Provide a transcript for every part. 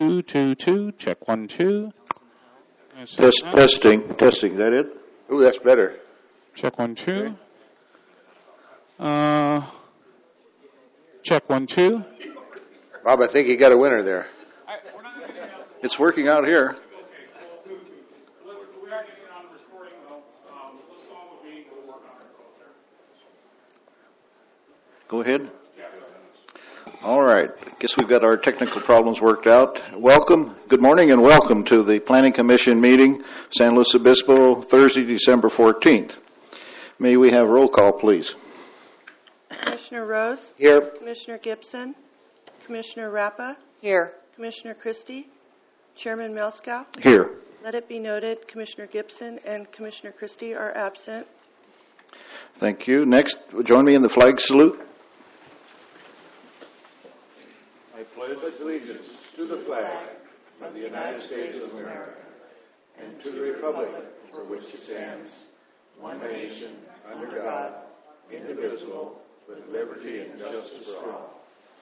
222, check 1, 2. Testing. Is that it? Ooh, that's better. Check 1, 2. Okay. Check 1, 2. Bob, I think you got a winner there. It's working out here. Go ahead. All right. Guess we've got our technical problems worked out. Welcome. Good morning and welcome to the Planning Commission meeting, San Luis Obispo, Thursday, December 14th. May we have roll call, please? Commissioner Rose? Here. Commissioner Gibson? Commissioner Rappa? Here. Commissioner Christie? Chairman Melskow? Here. Let it be noted, Commissioner Gibson and Commissioner Christie are absent. Thank you. Next, join me in the flag salute. I pledge allegiance to the flag of the United States of America and to the republic for which it stands, one nation, under God, indivisible, with liberty and justice for all.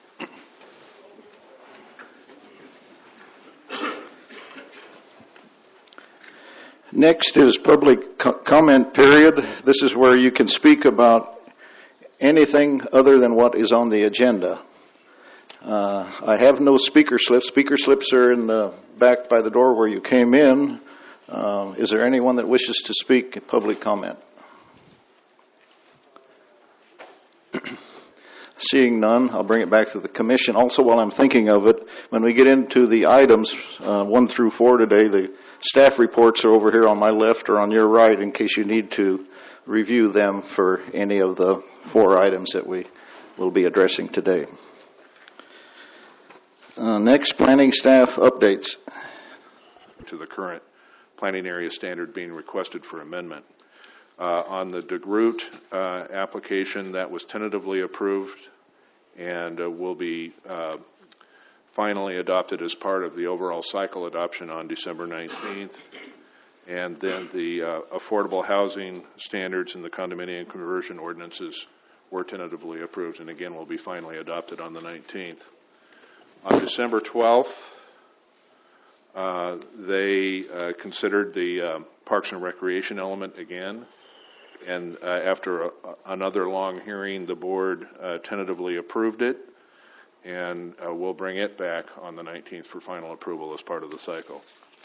Next is public comment period. This is where you can speak about anything other than what is on the agenda. I have no speaker slips. Speaker slips are in the back by the door where you came in. Is there anyone that wishes to speak in public comment? Seeing none, I'll bring it back to the commission. Also, while I'm thinking of it, when we get into the items 1 through 4 today, the staff reports are over here on my left or on your right in case you need to review them for any of the 4 items that we will be addressing today. Next, planning staff updates. To the current planning area standard being requested for amendment. On the DeGroot application, that was tentatively approved and will be finally adopted as part of the overall cycle adoption on December 19th. And then the affordable housing standards and the condominium conversion ordinances were tentatively approved and again will be finally adopted on the 19th. On December 12th, they considered the Parks and Recreation element again. And after another long hearing, the board tentatively approved it, and we'll bring it back on the 19th for final approval as part of the cycle.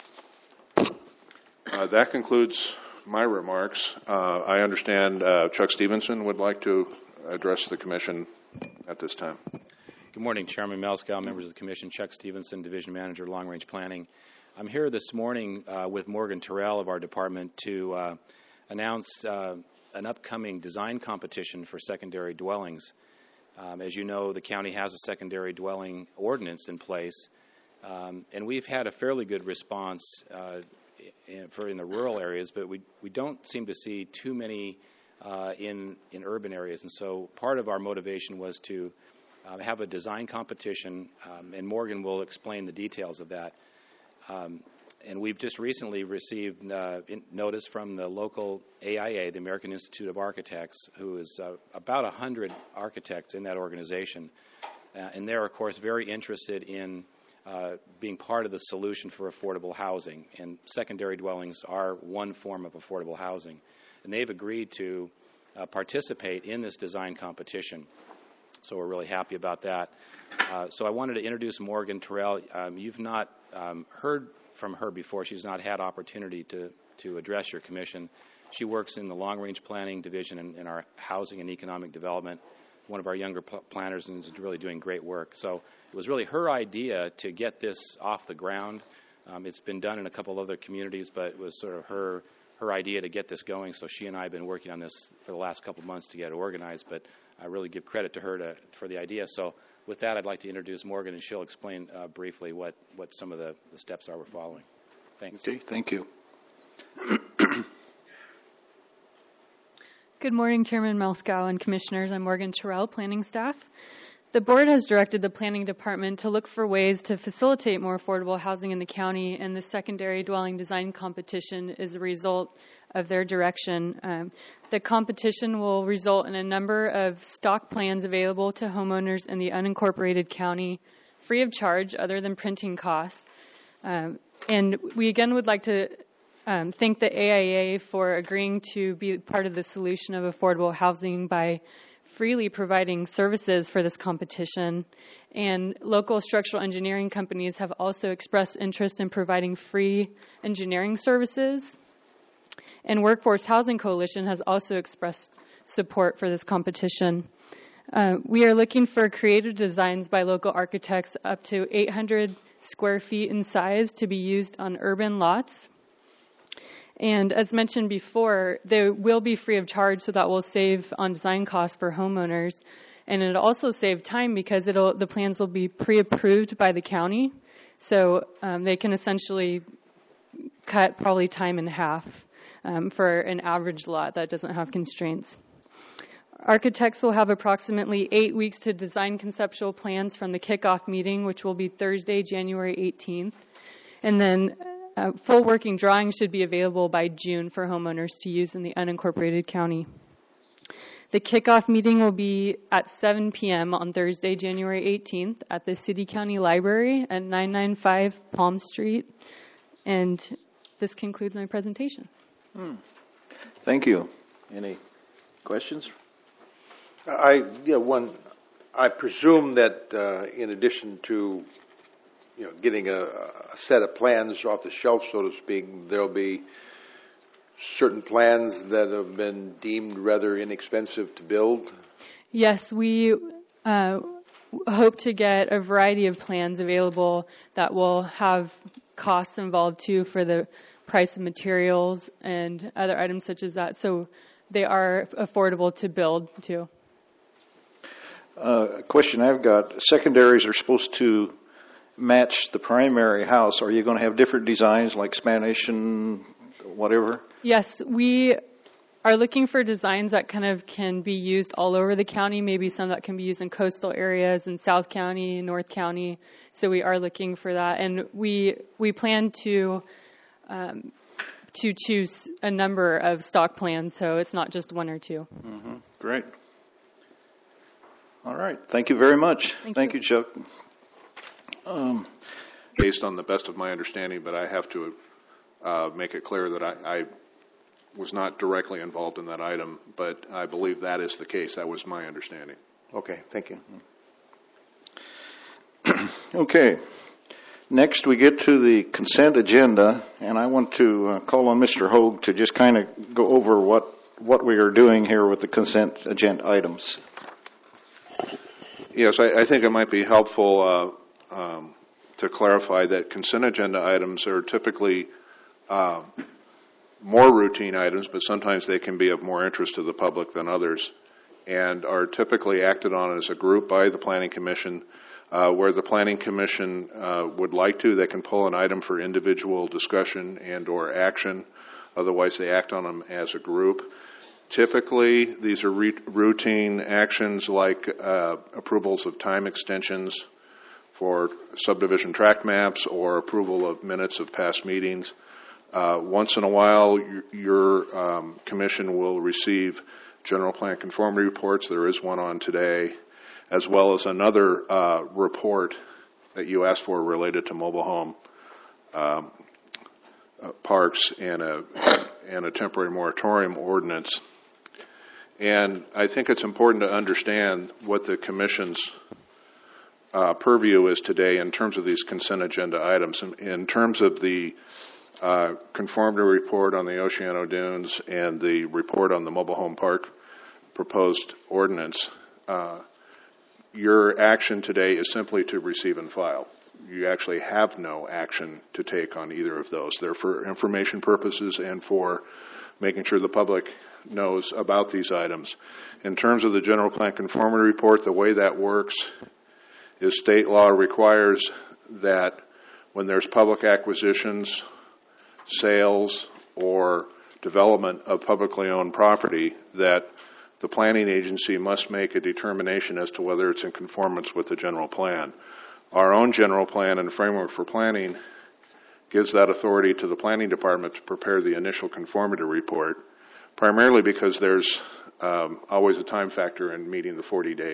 That concludes my remarks. I understand Chuck Stevenson would like to address the commission at this time. Good morning, Chairman Melskow, members of the commission. Chuck Stevenson, Division Manager, Long Range Planning. I'm here this morning with Morgan Terrell of our department to announce an upcoming design competition for secondary dwellings. As you know, the county has a secondary dwelling ordinance in place, and we've had a fairly good response in the rural areas, but we don't seem to see too many in urban areas. And so part of our motivation was to have a design competition, and Morgan will explain the details of that. And we've just recently received notice from the local AIA, the American Institute of Architects, who is about 100 architects in that organization. And they're, of course, very interested in being part of the solution for affordable housing. And secondary dwellings are one form of affordable housing. And they've agreed to participate in this design competition. So we're really happy about that. So I wanted to introduce Morgan Terrell. You've not heard from her before. She's not had opportunity to address your commission. She works in the Long Range Planning Division in our Housing and Economic Development, one of our younger planners, and is really doing great work. So it was really her idea to get this off the ground. It's been done in a couple other communities, but it was sort of her idea to get this going. So she and I have been working on this for the last couple of months to get it organized, but I really give credit to her for the idea. So with that, I'd like to introduce Morgan, and she'll explain briefly what some of the steps are we're following. Thanks. Okay, thank you. Good morning, Chairman Melskow and Commissioners. I'm Morgan Terrell, planning staff. The board has directed the planning department to look for ways to facilitate more affordable housing in the county, and the secondary dwelling design competition is a result of their direction. The competition will result in a number of stock plans available to homeowners in the unincorporated county free of charge other than printing costs. And we again would like to thank the AIA for agreeing to be part of the solution of affordable housing by freely providing services for this competition. And local structural engineering companies have also expressed interest in providing free engineering services. And Workforce Housing Coalition has also expressed support for this competition. We are looking for creative designs by local architects up to 800 square feet in size to be used on urban lots. And as mentioned before, they will be free of charge, so that will save on design costs for homeowners. And it'll also save time because the plans will be pre-approved by the county. So they can essentially cut probably time in half for an average lot that doesn't have constraints. Architects will have approximately 8 weeks to design conceptual plans from the kickoff meeting, which will be Thursday, January 18th. And then full working drawings should be available by June for homeowners to use in the unincorporated county. The kickoff meeting will be at 7 p.m. on Thursday, January 18th at the City County Library at 995 Palm Street. And this concludes my presentation. Thank you. Any questions? I presume that in addition to getting a set of plans off the shelf, so to speak, there'll be certain plans that have been deemed rather inexpensive to build? Yes, we hope to get a variety of plans available that will have costs involved too for the price of materials and other items such as that. So they are affordable to build too. A question I've got, secondaries are supposed to match the primary house. Are you going to have different designs like Spanish and whatever? Yes, we are looking for designs that kind of can be used all over the county, maybe some that can be used in coastal areas in South County, North County. So we are looking for that. And we plan to choose a number of stock plans, so it's not just one or two. Mm-hmm. Great. All right. Thank you very much. Thank you, Chuck. Based on the best of my understanding, but I have to make it clear that I was not directly involved in that item, but I believe that is the case. That was my understanding. Okay, thank you. Okay. Next, we get to the consent agenda, and I want to call on Mr. Hogue to just kind of go over what we are doing here with the consent agenda items. Yes, I think it might be helpful to clarify that consent agenda items are typically more routine items, but sometimes they can be of more interest to the public than others, and are typically acted on as a group by the Planning Commission. Where the Planning Commission would like to, they can pull an item for individual discussion and or action. Otherwise, they act on them as a group. Typically, these are routine actions like approvals of time extensions for subdivision tract maps or approval of minutes of past meetings. Once in a while, your commission will receive general plan conformity reports. There is one on today, as well as another report that you asked for related to mobile home parks and a temporary moratorium ordinance. And I think it's important to understand what the Commission's purview is today in terms of these consent agenda items. In terms of the conformity report on the Oceano Dunes and the report on the mobile home park proposed ordinance, your action today is simply to receive and file. You actually have no action to take on either of those. They're for information purposes and for making sure the public knows about these items. In terms of the general plan conformity report, the way that works is state law requires that when there's public acquisitions, sales, or development of publicly owned property, that the planning agency must make a determination as to whether it's in conformance with the general plan. Our own general plan and framework for planning gives that authority to the planning department to prepare the initial conformity report, primarily because there's always a time factor in meeting the 40-day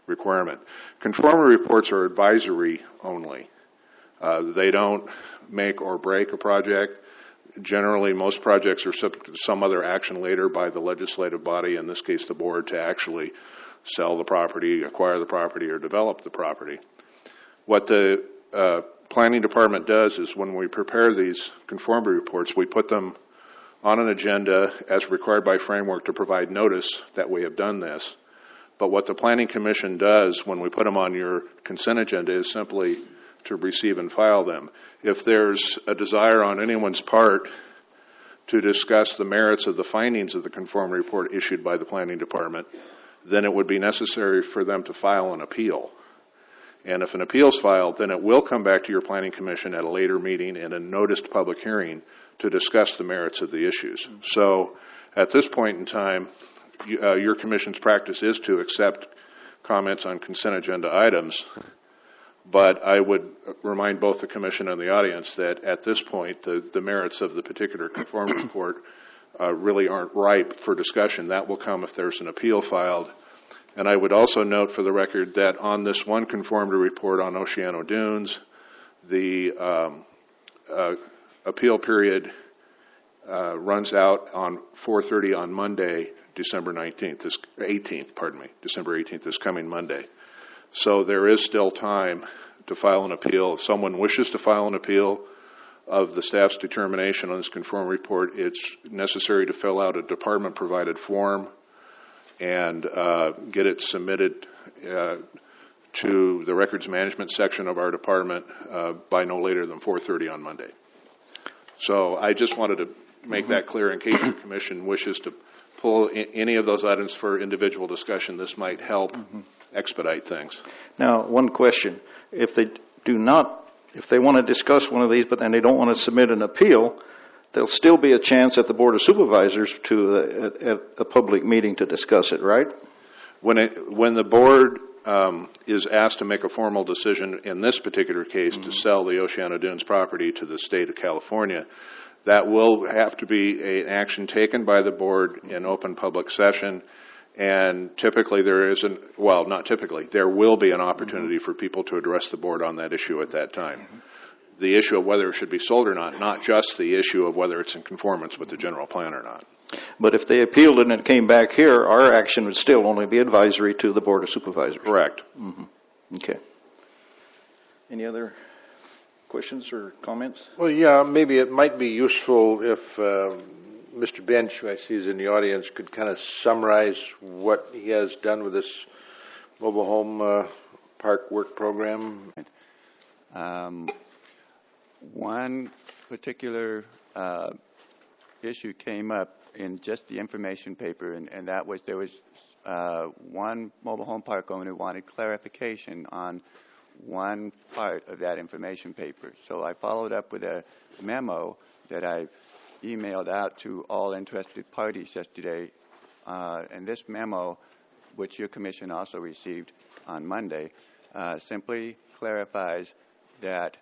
requirement. Conformity reports are advisory only. They don't make or break a project. Generally, most projects are subject to some other action later by the legislative body, in this case the board, to actually sell the property, acquire the property, or develop the property. What the planning department does is when we prepare these conformity reports, we put them on an agenda as required by framework to provide notice that we have done this. But what the Planning Commission does when we put them on your consent agenda is simply to receive and file them. If there's a desire on anyone's part to discuss the merits of the findings of the conformity report issued by the Planning Department, then it would be necessary for them to file an appeal. And if an appeal is filed, then it will come back to your Planning Commission at a later meeting in a noticed public hearing to discuss the merits of the issues. So at this point in time, your Commission's practice is to accept comments on consent agenda items, but I would remind both the Commission and the audience that at this point, the merits of the particular conformity report really aren't ripe for discussion. That will come if there's an appeal filed. And I would also note for the record that on this one conformity report on Oceano Dunes, the appeal period runs out on 4:30 on Monday, December 18th, this coming Monday. So there is still time to file an appeal. If someone wishes to file an appeal of the staff's determination on this conformity report, it's necessary to fill out a department-provided form and get it submitted to the records management section of our department by no later than 4:30 on Monday. So I just wanted to make that clear in case the Commission wishes to pull any of those items for individual discussion. This might help expedite things. Now, one question. If they want to discuss one of these, but then they don't want to submit an appeal, there'll still be a chance at the Board of Supervisors at a public meeting to discuss it, right? When the board is asked to make a formal decision in this particular case to sell the Oceano Dunes property to the state of California, that will have to be an action taken by the board in open public session. And typically there will be an opportunity for people to address the board on that issue at that time. The issue of whether it should be sold or not just the issue of whether it's in conformance with the general plan or not. But if they appealed and it came back here, our action would still only be advisory to the Board of Supervisors. Correct. Okay. Any other questions or comments? Well, yeah, maybe it might be useful if Mr. Bench, who I see is in the audience, could kind of summarize what he has done with this mobile home park work program. One particular issue came up in just the information paper, and that was there was one mobile home park owner wanted clarification on one part of that information paper. So I followed up with a memo that I emailed out to all interested parties yesterday, and this memo, which your commission also received on Monday, simply clarifies that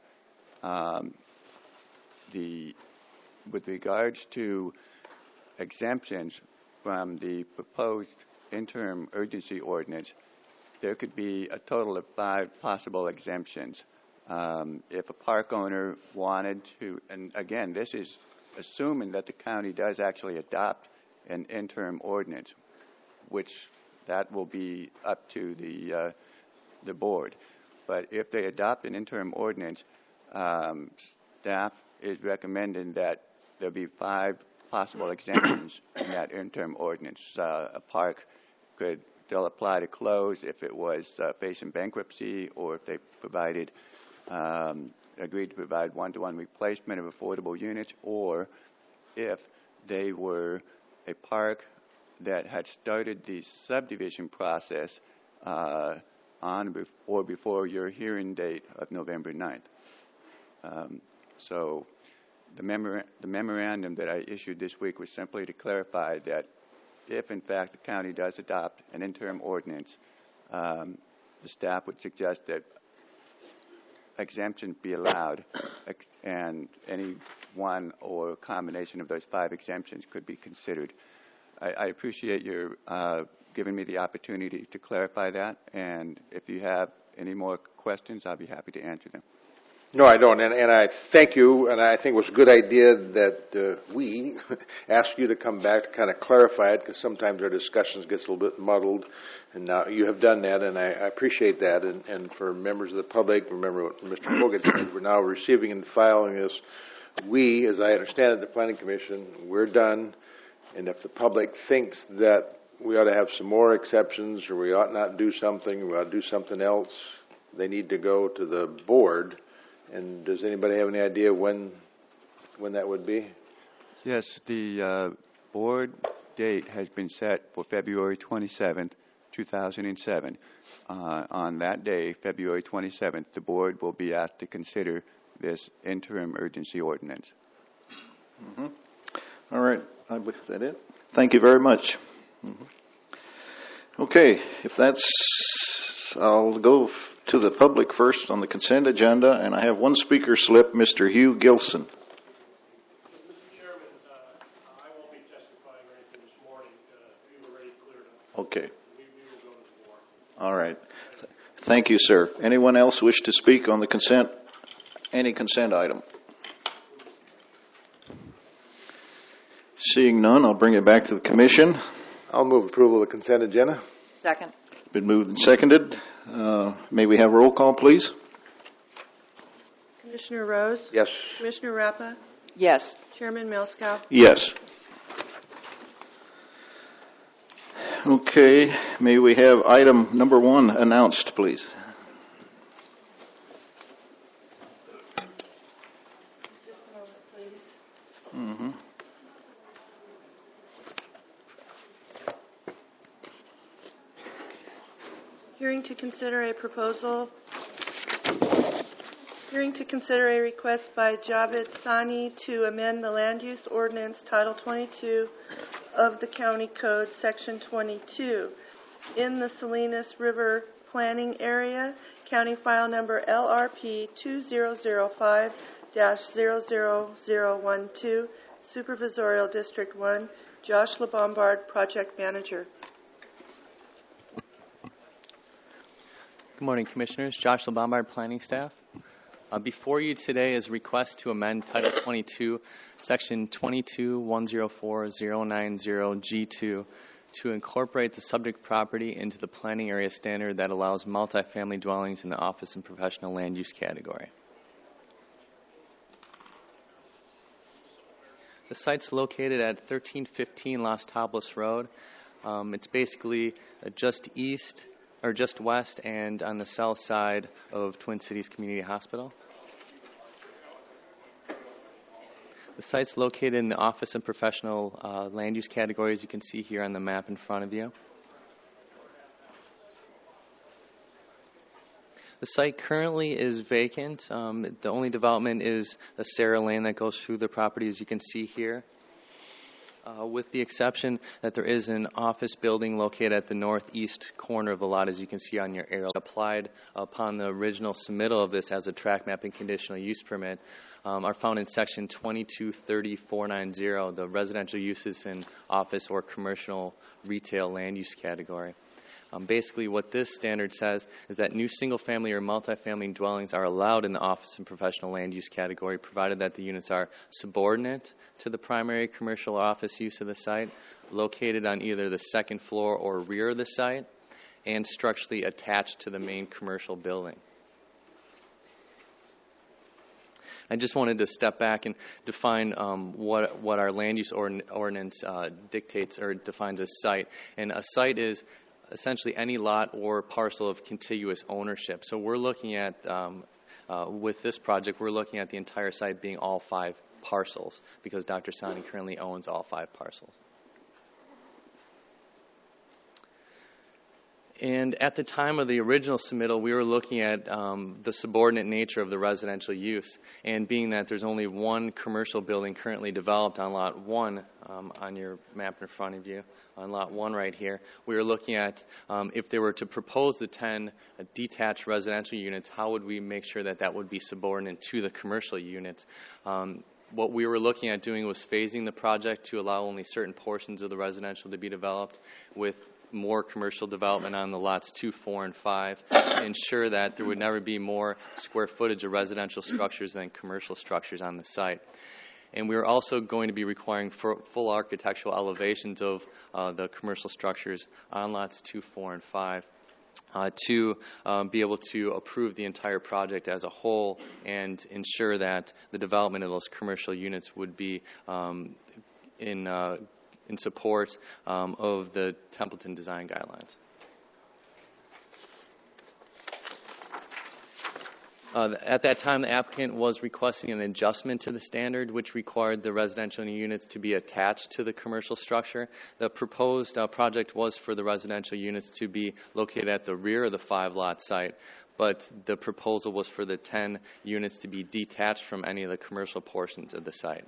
with regards to exemptions from the proposed interim urgency ordinance, there could be a total of 5 possible exemptions. If a park owner wanted to, and again, this is assuming that the county does actually adopt an interim ordinance, which that will be up to the board. But if they adopt an interim ordinance, staff is recommending that there be 5 possible exemptions in that interim ordinance. A park could still apply to close if it was facing bankruptcy, or if they provided agreed to provide one-to-one replacement of affordable units, or if they were a park that had started the subdivision process on or before your hearing date of November 9th. So the memorandum that I issued this week was simply to clarify that if, in fact, the county does adopt an interim ordinance, the staff would suggest that exemptions be allowed, and any one or combination of those 5 exemptions could be considered. I appreciate your giving me the opportunity to clarify that. And if you have any more questions, I'll be happy to answer them. No, I don't, and I thank you, and I think it was a good idea that we asked you to come back to kind of clarify it, because sometimes our discussions gets a little bit muddled, and now you have done that, and I appreciate that, and for members of the public, remember what Mr. Hogan said, we're now receiving and filing this. We, as I understand it, the Planning Commission, we're done, and if the public thinks that we ought to have some more exceptions, or we ought not do something, we ought to do something else, they need to go to the board. And does anybody have any idea when that would be? Yes, the board date has been set for February 27th, 2007. On that day, February 27th, the board will be asked to consider this interim urgency ordinance. Mm-hmm. All right. Is that it? Thank you very much. Mm-hmm. Okay, if that's, I'll go to the public first on the consent agenda, and I have one speaker slip, Mr. Hugh Gilson. Mr. Chairman, I won't be testifying or anything this morning. We were already cleared up. Okay. We will go to the board. All right. Thank you, sir. Anyone else wish to speak on the consent, any consent item? Seeing none, I'll bring it back to the commission. I'll move approval of the consent agenda. Second. Been moved and seconded. May we have roll call, please? Commissioner Rose? Yes. Commissioner Rappa? Yes. Chairman Milscow? Yes. Okay, may we have item number 1 announced, please? Just a moment, please. Mm-hmm. Hearing to consider a request by Javed Sani to amend the Land Use Ordinance Title 22 of the County Code, Section 22, in the Salinas River Planning Area, County File Number LRP 2005-00012, Supervisorial District 1, Josh LeBombard, Project Manager. Good morning, Commissioners. Josh LeBombard, Planning Staff. Before you today is a request to amend Title 22, Section 22-104-090G2 to incorporate the subject property into the planning area standard that allows multifamily dwellings in the office and professional land use category. The site's located at 1315 Las Tablas Road. It's basically just east or just west and on the south side of Twin Cities Community Hospital. The site's located in the office and professional land use categories you can see here on the map in front of you. The site currently is vacant. The only development is a Sarah Lane that goes through the property, as you can see here. With the exception that there is an office building located at the northeast corner of the lot, as you can see on your aerial. Applied upon the original submittal of this as a tract map and conditional use permit are found in Section 2230-490, the residential uses in office or commercial retail land use category. Basically, what this standard says is that new single-family or multifamily dwellings are allowed in the office and professional land use category, provided that the units are subordinate to the primary commercial or office use of the site, located on either the second floor or rear of the site, and structurally attached to the main commercial building. I just wanted to step back and define what our land use ordinance dictates or defines a site. And a site is essentially any lot or parcel of contiguous ownership. So we're looking at, with this project, we're looking at the entire site being all 5 parcels because Dr. Sani currently owns all 5 parcels. And at the time of the original submittal, we were looking at the subordinate nature of the residential use. And being that there's only one commercial building currently developed on Lot 1, on your map in front of you, on Lot 1 right here, we were looking at if they were to propose the 10 detached residential units, how would we make sure that that would be subordinate to the commercial units? What we were looking at doing was phasing the project to allow only certain portions of the residential to be developed with more commercial development on the lots 2, 4, and 5, to ensure that there would never be more square footage of residential structures than commercial structures on the site. And we're also going to be requiring full architectural elevations of the commercial structures on lots 2, 4, and 5 to be able to approve the entire project as a whole and ensure that the development of those commercial units would be in support of the Templeton Design Guidelines. At that time, the applicant was requesting an adjustment to the standard, which required the residential units to be attached to the commercial structure. The proposed project was for the residential units to be located at the rear of the 5-lot site, but the proposal was for the 10 units to be detached from any of the commercial portions of the site.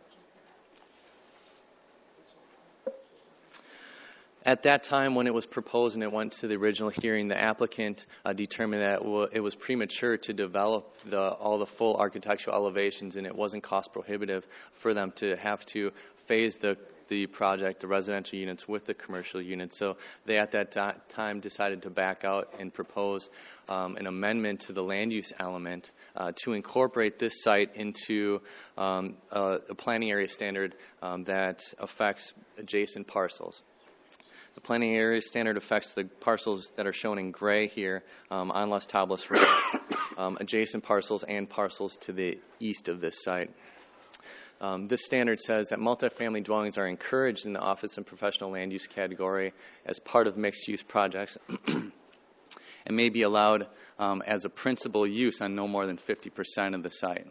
At that time, when it was proposed and it went to the original hearing, the applicant determined that it was premature to develop all the full architectural elevations, and it wasn't cost prohibitive for them to have to phase the project, the residential units, with the commercial units. So they, at that time, decided to back out and propose an amendment to the land use element to incorporate this site into a planning area standard that affects adjacent parcels. The planning area standard affects the parcels that are shown in gray here on Las Tablas Road, adjacent parcels and parcels to the east of this site. This standard says that multifamily dwellings are encouraged in the office and professional land use category as part of mixed-use projects and may be allowed as a principal use on no more than 50% of the site.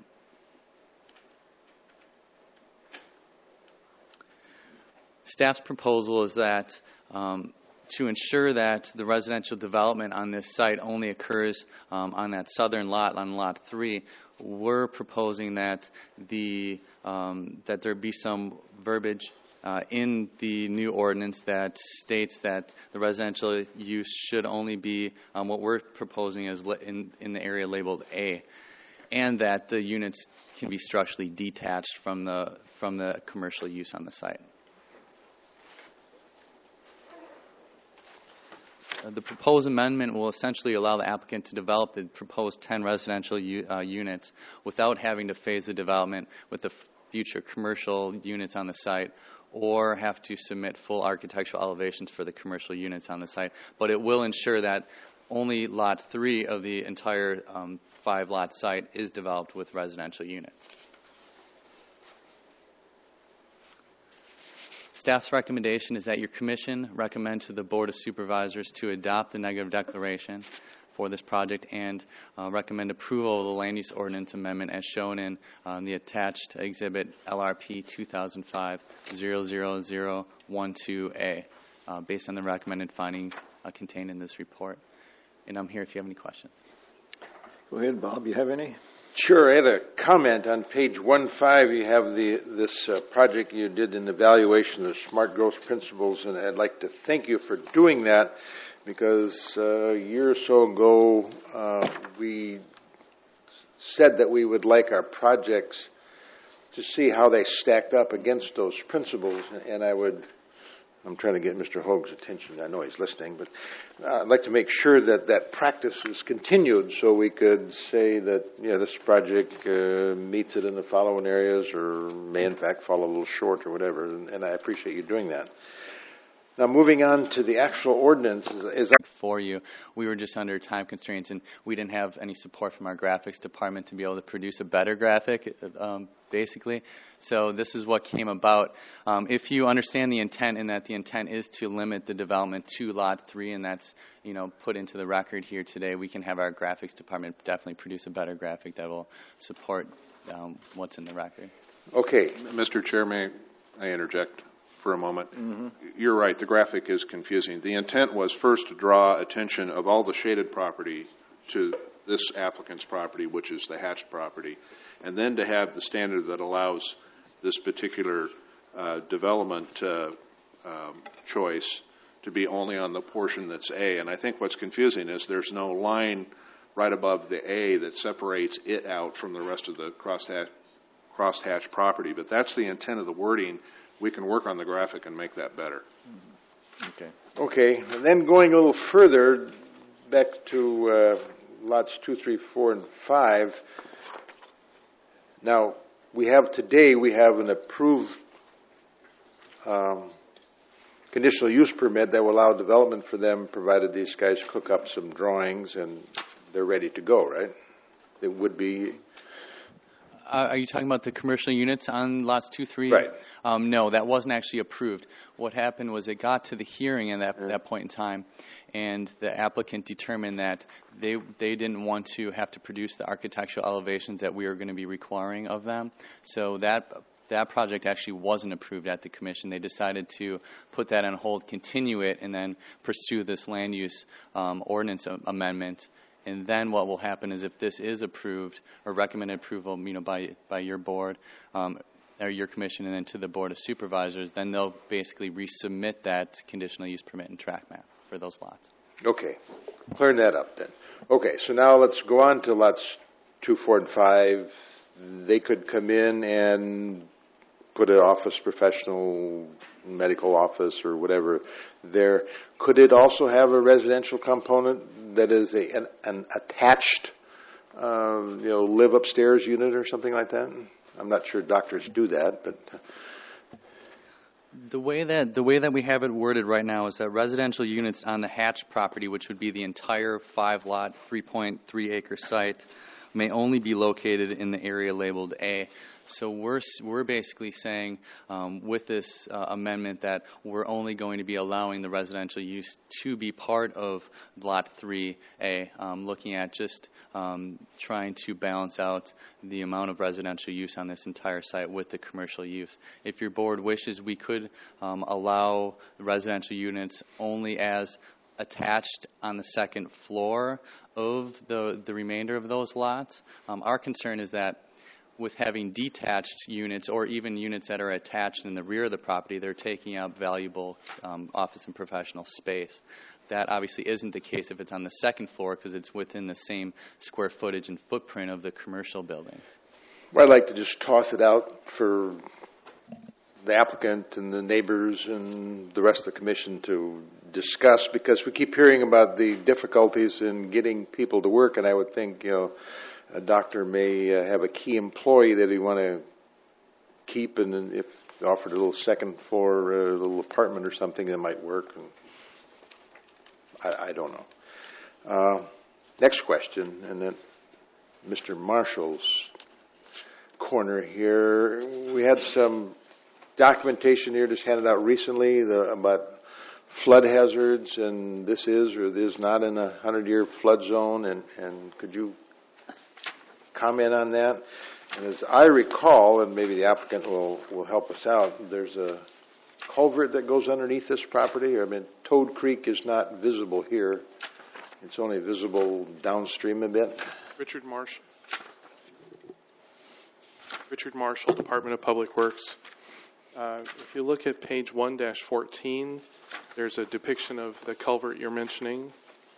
Staff's proposal is that to ensure that the residential development on this site only occurs on that southern lot, on Lot 3, we're proposing that that there be some verbiage in the new ordinance that states that the residential use should only be what we're proposing is in the area labeled A, and that the units can be structurally detached from the commercial use on the site. The proposed amendment will essentially allow the applicant to develop the proposed 10 residential units without having to phase the development with the future commercial units on the site or have to submit full architectural elevations for the commercial units on the site. But it will ensure that only Lot 3 of the entire 5-lot site is developed with residential units. Staff's recommendation is that your commission recommend to the Board of Supervisors to adopt the negative declaration for this project and recommend approval of the land use ordinance amendment as shown in the attached exhibit LRP 2005-00012A based on the recommended findings contained in this report. And I'm here if you have any questions. Go ahead, Bob. You have any? Sure. I had a comment on page 15. You have this project you did in evaluation of smart growth principles, and I'd like to thank you for doing that because a year or so ago we said that we would like our projects to see how they stacked up against those principles, and I'm trying to get Mr. Hoag's attention. I know he's listening, but I'd like to make sure that that practice is continued so we could say that, this project meets it in the following areas or may, in fact, fall a little short or whatever, and I appreciate you doing that. Now, moving on to the actual ordinance, for you, we were just under time constraints, and we didn't have any support from our graphics department to be able to produce a better graphic, basically. So this is what came about. If you understand the intent, and that the intent is to limit the development to Lot 3, and that's put into the record here today, we can have our graphics department definitely produce a better graphic that will support what's in the record. Okay, Mr. Chair, may I interject for a moment? Mm-hmm. You're right, the graphic is confusing. The intent was first to draw attention of all the shaded property to this applicant's property, which is the hatched property, and then to have the standard that allows this particular development choice to be only on the portion that's A. And I think what's confusing is there's no line right above the A that separates it out from the rest of the crosshatch property. But that's the intent of the wording. We can work on the graphic and make that better. Okay, and then going a little further, back to lots 2, 3, 4, and 5. Now, we have an approved conditional use permit that will allow development for them, provided these guys cook up some drawings and they're ready to go, right? It would be... Are you talking about the commercial units on lots 2, 3? Right. No, that wasn't actually approved. What happened was it got to the hearing at that point in time, and the applicant determined that they didn't want to have to produce the architectural elevations that we were going to be requiring of them. So that project actually wasn't approved at the commission. They decided to put that on hold, continue it, and then pursue this land use ordinance amendment. And then what will happen is if this is approved or recommended approval, by your board or your commission and then to the Board of Supervisors, then they'll basically resubmit that conditional use permit and track map for those lots. Okay, clearing that up then. Okay, so now let's go on to lots 2, 4, and 5. They could come in and put an office, professional, medical office, or whatever there. Could it also have a residential component that is an attached, live upstairs unit or something like that? I'm not sure doctors do that, but the way that we have it worded right now is that residential units on the Hatch property, which would be the entire 5-lot, 3.3 acre site, may only be located in the area labeled A. So we're basically saying with this amendment that we're only going to be allowing the residential use to be part of Lot 3A, looking at just trying to balance out the amount of residential use on this entire site with the commercial use. If your board wishes, we could allow the residential units only as attached on the second floor of the remainder of those lots. Our concern is that with having detached units or even units that are attached in the rear of the property, they're taking up valuable office and professional space. That obviously isn't the case if it's on the second floor because it's within the same square footage and footprint of the commercial buildings. Well, I'd like to just toss it out for the applicant and the neighbors and the rest of the commission to discuss, because we keep hearing about the difficulties in getting people to work, and I would think, a doctor may have a key employee that he want to keep, and then if offered a little second floor, a little apartment or something, that might work. And I don't know. Next question, and then Mr. Marshall's corner here. We had some documentation here just handed out recently about flood hazards, and this is or is not in a 100-year flood zone, and could you comment on that? And as I recall, and maybe the applicant will help us out, there's a culvert that goes underneath this property. Toad Creek is not visible here. It's only visible downstream a bit. Richard Marshall, Department of Public Works. If you look at page 1-14, there's a depiction of the culvert you're mentioning.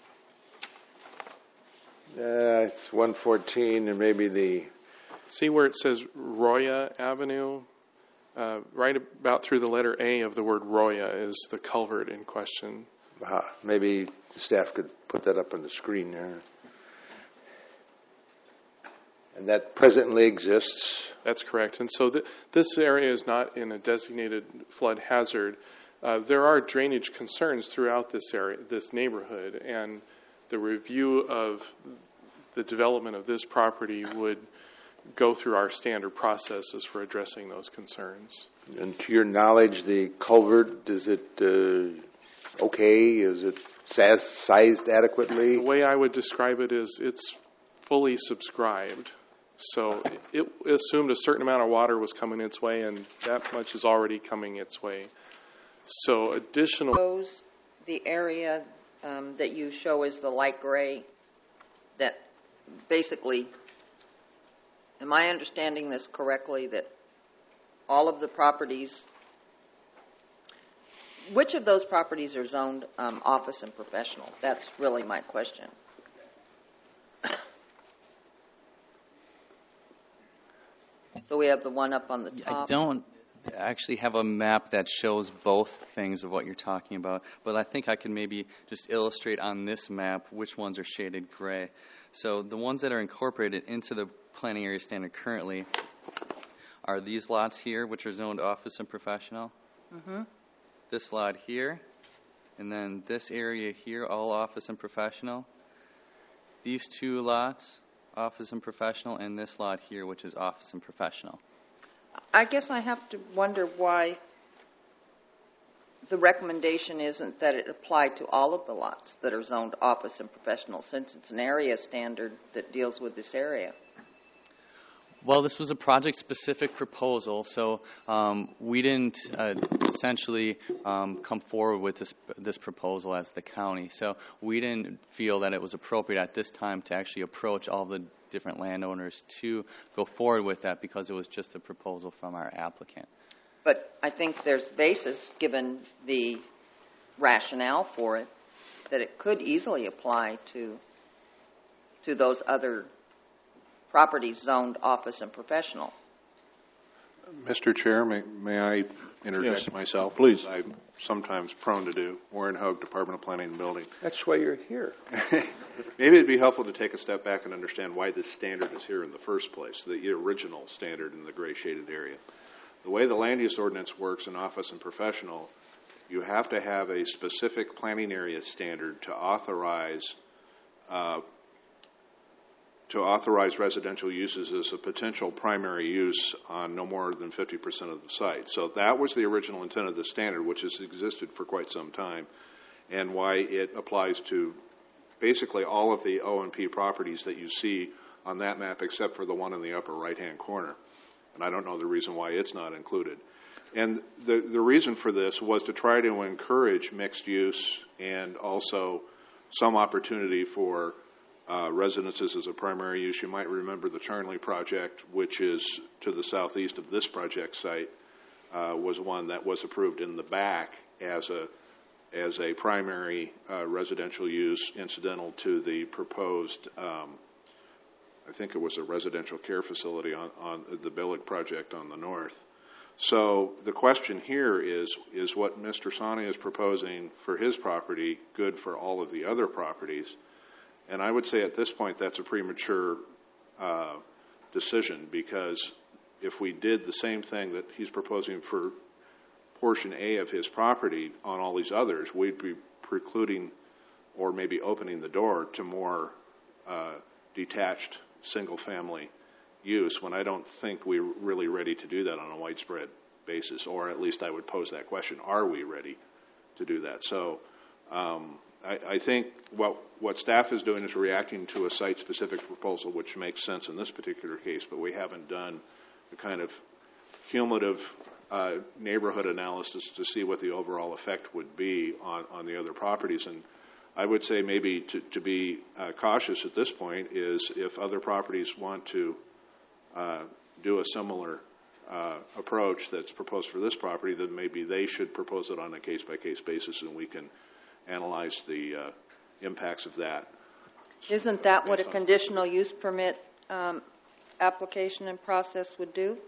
It's 114, and maybe the... See where it says Roya Avenue? Right about through the letter A of the word Roya is the culvert in question. Maybe the staff could put that up on the screen there. And that presently exists. That's correct. And so this area is not in a designated flood hazard. There are drainage concerns throughout this area, this neighborhood, and the review of the development of this property would go through our standard processes for addressing those concerns. And to your knowledge, the culvert, is it okay? Is it sized adequately? The way I would describe it is it's fully subscribed. So it assumed a certain amount of water was coming its way, and that much is already coming its way. So additional... The area that you show as the light gray, that basically, am I understanding this correctly, that all of the properties, which of those properties are zoned office and professional? That's really my question. So we have the one up on the top. actually have a map that shows both things of what you're talking about, but I think I can maybe just illustrate on this map which ones are shaded gray. So the ones that are incorporated into the planning area standard currently are these lots here, which are zoned office and professional. Mm-hmm. This lot here, and then this area here, all office and professional. These two lots, office and professional, and this lot here, which is office and professional. I guess I have to wonder why the recommendation isn't that it apply to all of the lots that are zoned office and professional, since it's an area standard that deals with this area. Well, this was a project-specific proposal, so we didn't essentially come forward with this proposal as the county. So we didn't feel that it was appropriate at this time to actually approach all the different landowners to go forward with that, because it was just a proposal from our applicant. But I think there's basis, given the rationale for it, that it could easily apply to those other properties zoned office and professional. Mr. Chair, may I interject myself? Please. I'm sometimes prone to do. Warren Hogue, Department of Planning and Building. That's why you're here. Maybe it'd be helpful to take a step back and understand why this standard is here in the first place, the original standard in the gray shaded area. The way the land use ordinance works in office and professional, you have to have a specific planning area standard to authorize residential uses as a potential primary use on no more than 50% of the site. So that was the original intent of the standard, which has existed for quite some time, and why it applies to basically all of the O&P properties that you see on that map, except for the one in the upper right-hand corner. And I don't know the reason why it's not included. And the reason for this was to try to encourage mixed use and also some opportunity for residences as a primary use. You might remember the Charnley project, which is to the southeast of this project site, was one that was approved in the back as a primary residential use, incidental to the proposed, I think it was a residential care facility on the Billig project on the north. So the question here is what Mr. Sani is proposing for his property good for all of the other properties? And I would say at this point that's a premature decision, because if we did the same thing that he's proposing for portion A of his property on all these others, we'd be precluding or maybe opening the door to more detached single-family use, when I don't think we're really ready to do that on a widespread basis, or at least I would pose that question, are we ready to do that? So I think what staff is doing is reacting to a site-specific proposal, which makes sense in this particular case, but we haven't done the kind of cumulative neighborhood analysis to see what the overall effect would be on the other properties. And I would say maybe to be cautious at this point is if other properties want to do a similar approach that's proposed for this property, then maybe they should propose it on a case-by-case basis, and we can analyze the impacts of that. Isn't that what a conditional use permit application and process would do?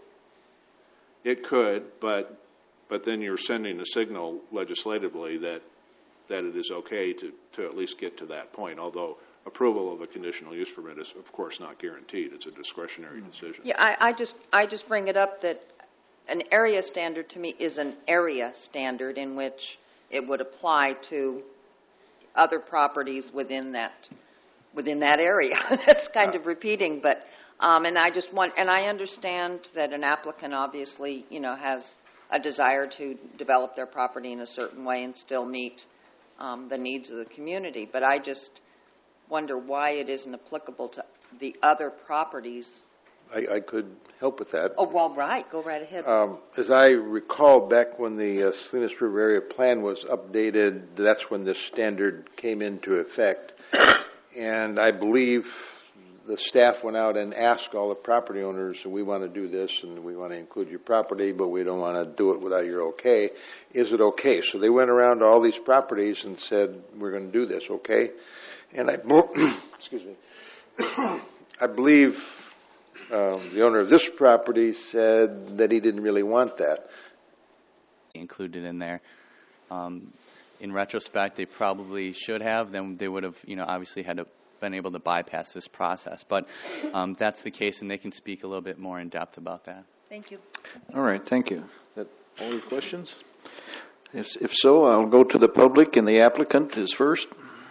It could, but then you're sending a signal legislatively that it is okay to at least get to that point, although approval of a conditional use permit is, of course, not guaranteed. It's a discretionary decision. Yeah, I just bring it up that an area standard to me is an area standard in which it would apply to other properties within that area. That's kind of repeating, but and I understand that an applicant obviously, has a desire to develop their property in a certain way and still meet the needs of the community. But I just wonder why it isn't applicable to the other properties. I could help with that. Oh, well, right. Go right ahead. As I recall, back when the Salinas River Area Plan was updated, that's when this standard came into effect. And I believe the staff went out and asked all the property owners, we want to do this and we want to include your property, but we don't want to do it without your okay. Is it okay? So they went around to all these properties and said, we're going to do this, okay? And excuse me, I believe the owner of this property said that he didn't really want that. included in there. In retrospect, they probably should have. Then they would have, obviously had to been able to bypass this process. But that's the case, and they can speak a little bit more in depth about that. Thank you. All right, thank you. Is that all your questions? If so, I'll go to the public, and the applicant is first.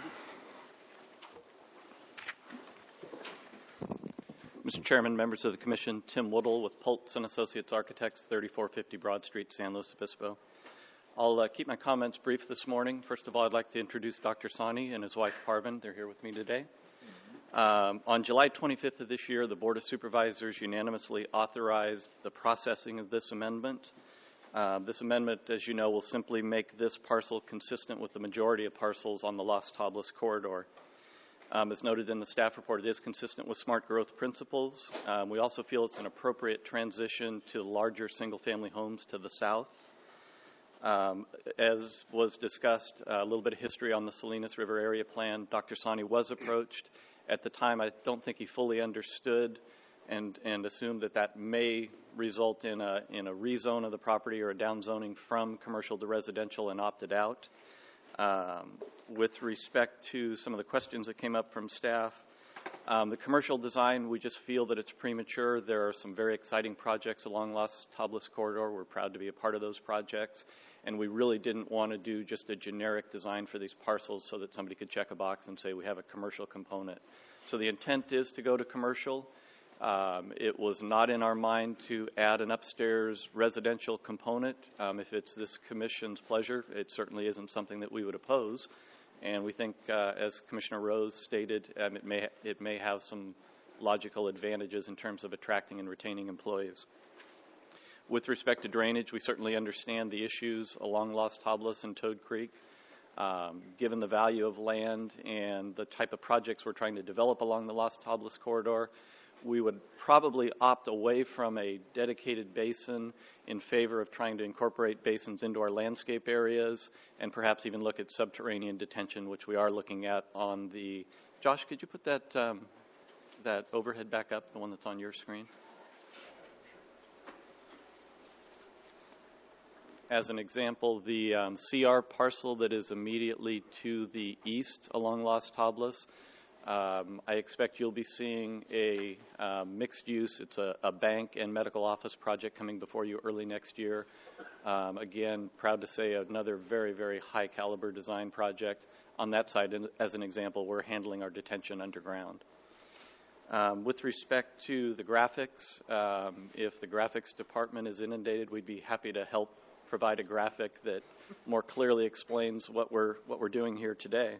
Mr. Chairman, members of the Commission, Tim Woodle with Pultz and Associates Architects, 3450 Broad Street, San Luis Obispo. I'll keep my comments brief this morning. First of all, I'd like to introduce Dr. Sani and his wife, Parvin. They're here with me today. On July 25th of this year, the Board of Supervisors unanimously authorized the processing of this amendment. This amendment, as you know, will simply make this parcel consistent with the majority of parcels on the Los Tablas corridor. As noted in the staff report, it is consistent with smart growth principles. We also feel it's an appropriate transition to larger single-family homes to the south. As was discussed, a little bit of history on the Salinas River Area Plan. Dr. Sani was approached. At the time, I don't think he fully understood and assumed that may result in a rezone of the property or a downzoning from commercial to residential, and opted out. With respect to some of the questions that came up from staff, the commercial design, we just feel that it's premature. There are some very exciting projects along Los Tablas corridor. We're proud to be a part of those projects, and we really didn't want to do just a generic design for these parcels so that somebody could check a box and say we have a commercial component. So the intent is to go to commercial. It was not in our mind to add an upstairs residential component. If it's this commission's pleasure, it certainly isn't something that we would oppose. And we think, as Commissioner Rose stated, it may have some logical advantages in terms of attracting and retaining employees. With respect to drainage, we certainly understand the issues along Los Tablas and Toad Creek. Given the value of land and the type of projects we're trying to develop along the Los Tablas corridor, we would probably opt away from a dedicated basin in favor of trying to incorporate basins into our landscape areas, and perhaps even look at subterranean detention, which we are looking at on the... Josh, could you put that overhead back up, the one that's on your screen? As an example, the CR parcel that is immediately to the east along Los Tablas, I expect you'll be seeing a mixed use. It's a bank and medical office project coming before you early next year. Again, proud to say another very, very high caliber design project. On that side, as an example, we're handling our detention underground. With respect to the graphics, if the graphics department is inundated, we'd be happy to help provide a graphic that more clearly explains what we're doing here today.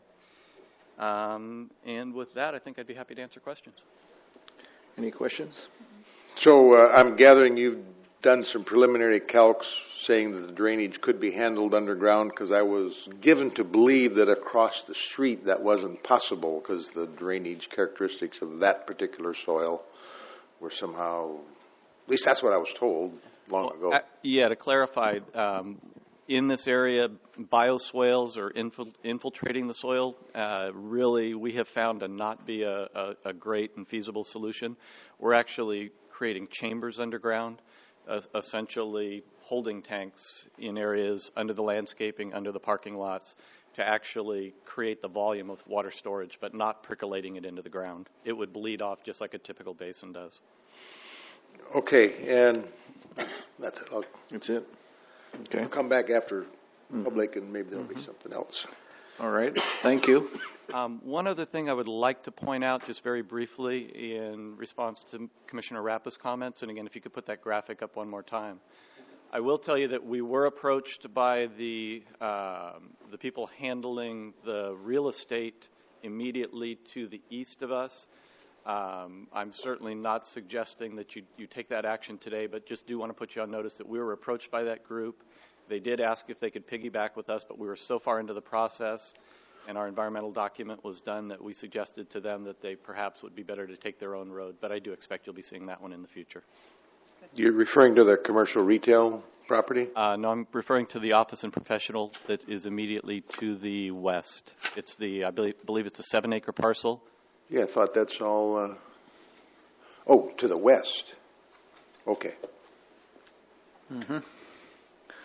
And with that, I think I'd be happy to answer questions. Any questions? So I'm gathering you've done some preliminary calcs saying that the drainage could be handled underground, because I was given to believe that across the street that wasn't possible because the drainage characteristics of that particular soil were somehow, at least that's what I was told long ago. Yeah, to clarify, in this area, bioswales or infiltrating the soil, really we have found to not be a great and feasible solution. We're actually creating chambers underground, essentially holding tanks in areas under the landscaping, under the parking lots, to actually create the volume of water storage, but not percolating it into the ground. It would bleed off just like a typical basin does. Okay, and that's it. That's it. Okay. I'll come back after public, and maybe there'll be something else. All right. Thank you. One other thing I would like to point out just very briefly in response to Commissioner Rappa's comments, and again, if you could put that graphic up one more time. I will tell you that we were approached by the people handling the real estate immediately to the east of us. I'm certainly not suggesting that you take that action today, but just do want to put you on notice that we were approached by that group. They did ask if they could piggyback with us, but we were so far into the process and our environmental document was done that we suggested to them that they perhaps would be better to take their own road. But I do expect you'll be seeing that one in the future. You're referring to the commercial retail property? No, I'm referring to the office and professional that is immediately to the west. It's the, I believe it's a 7-acre parcel. Yeah, I thought that's all, to the west. Okay.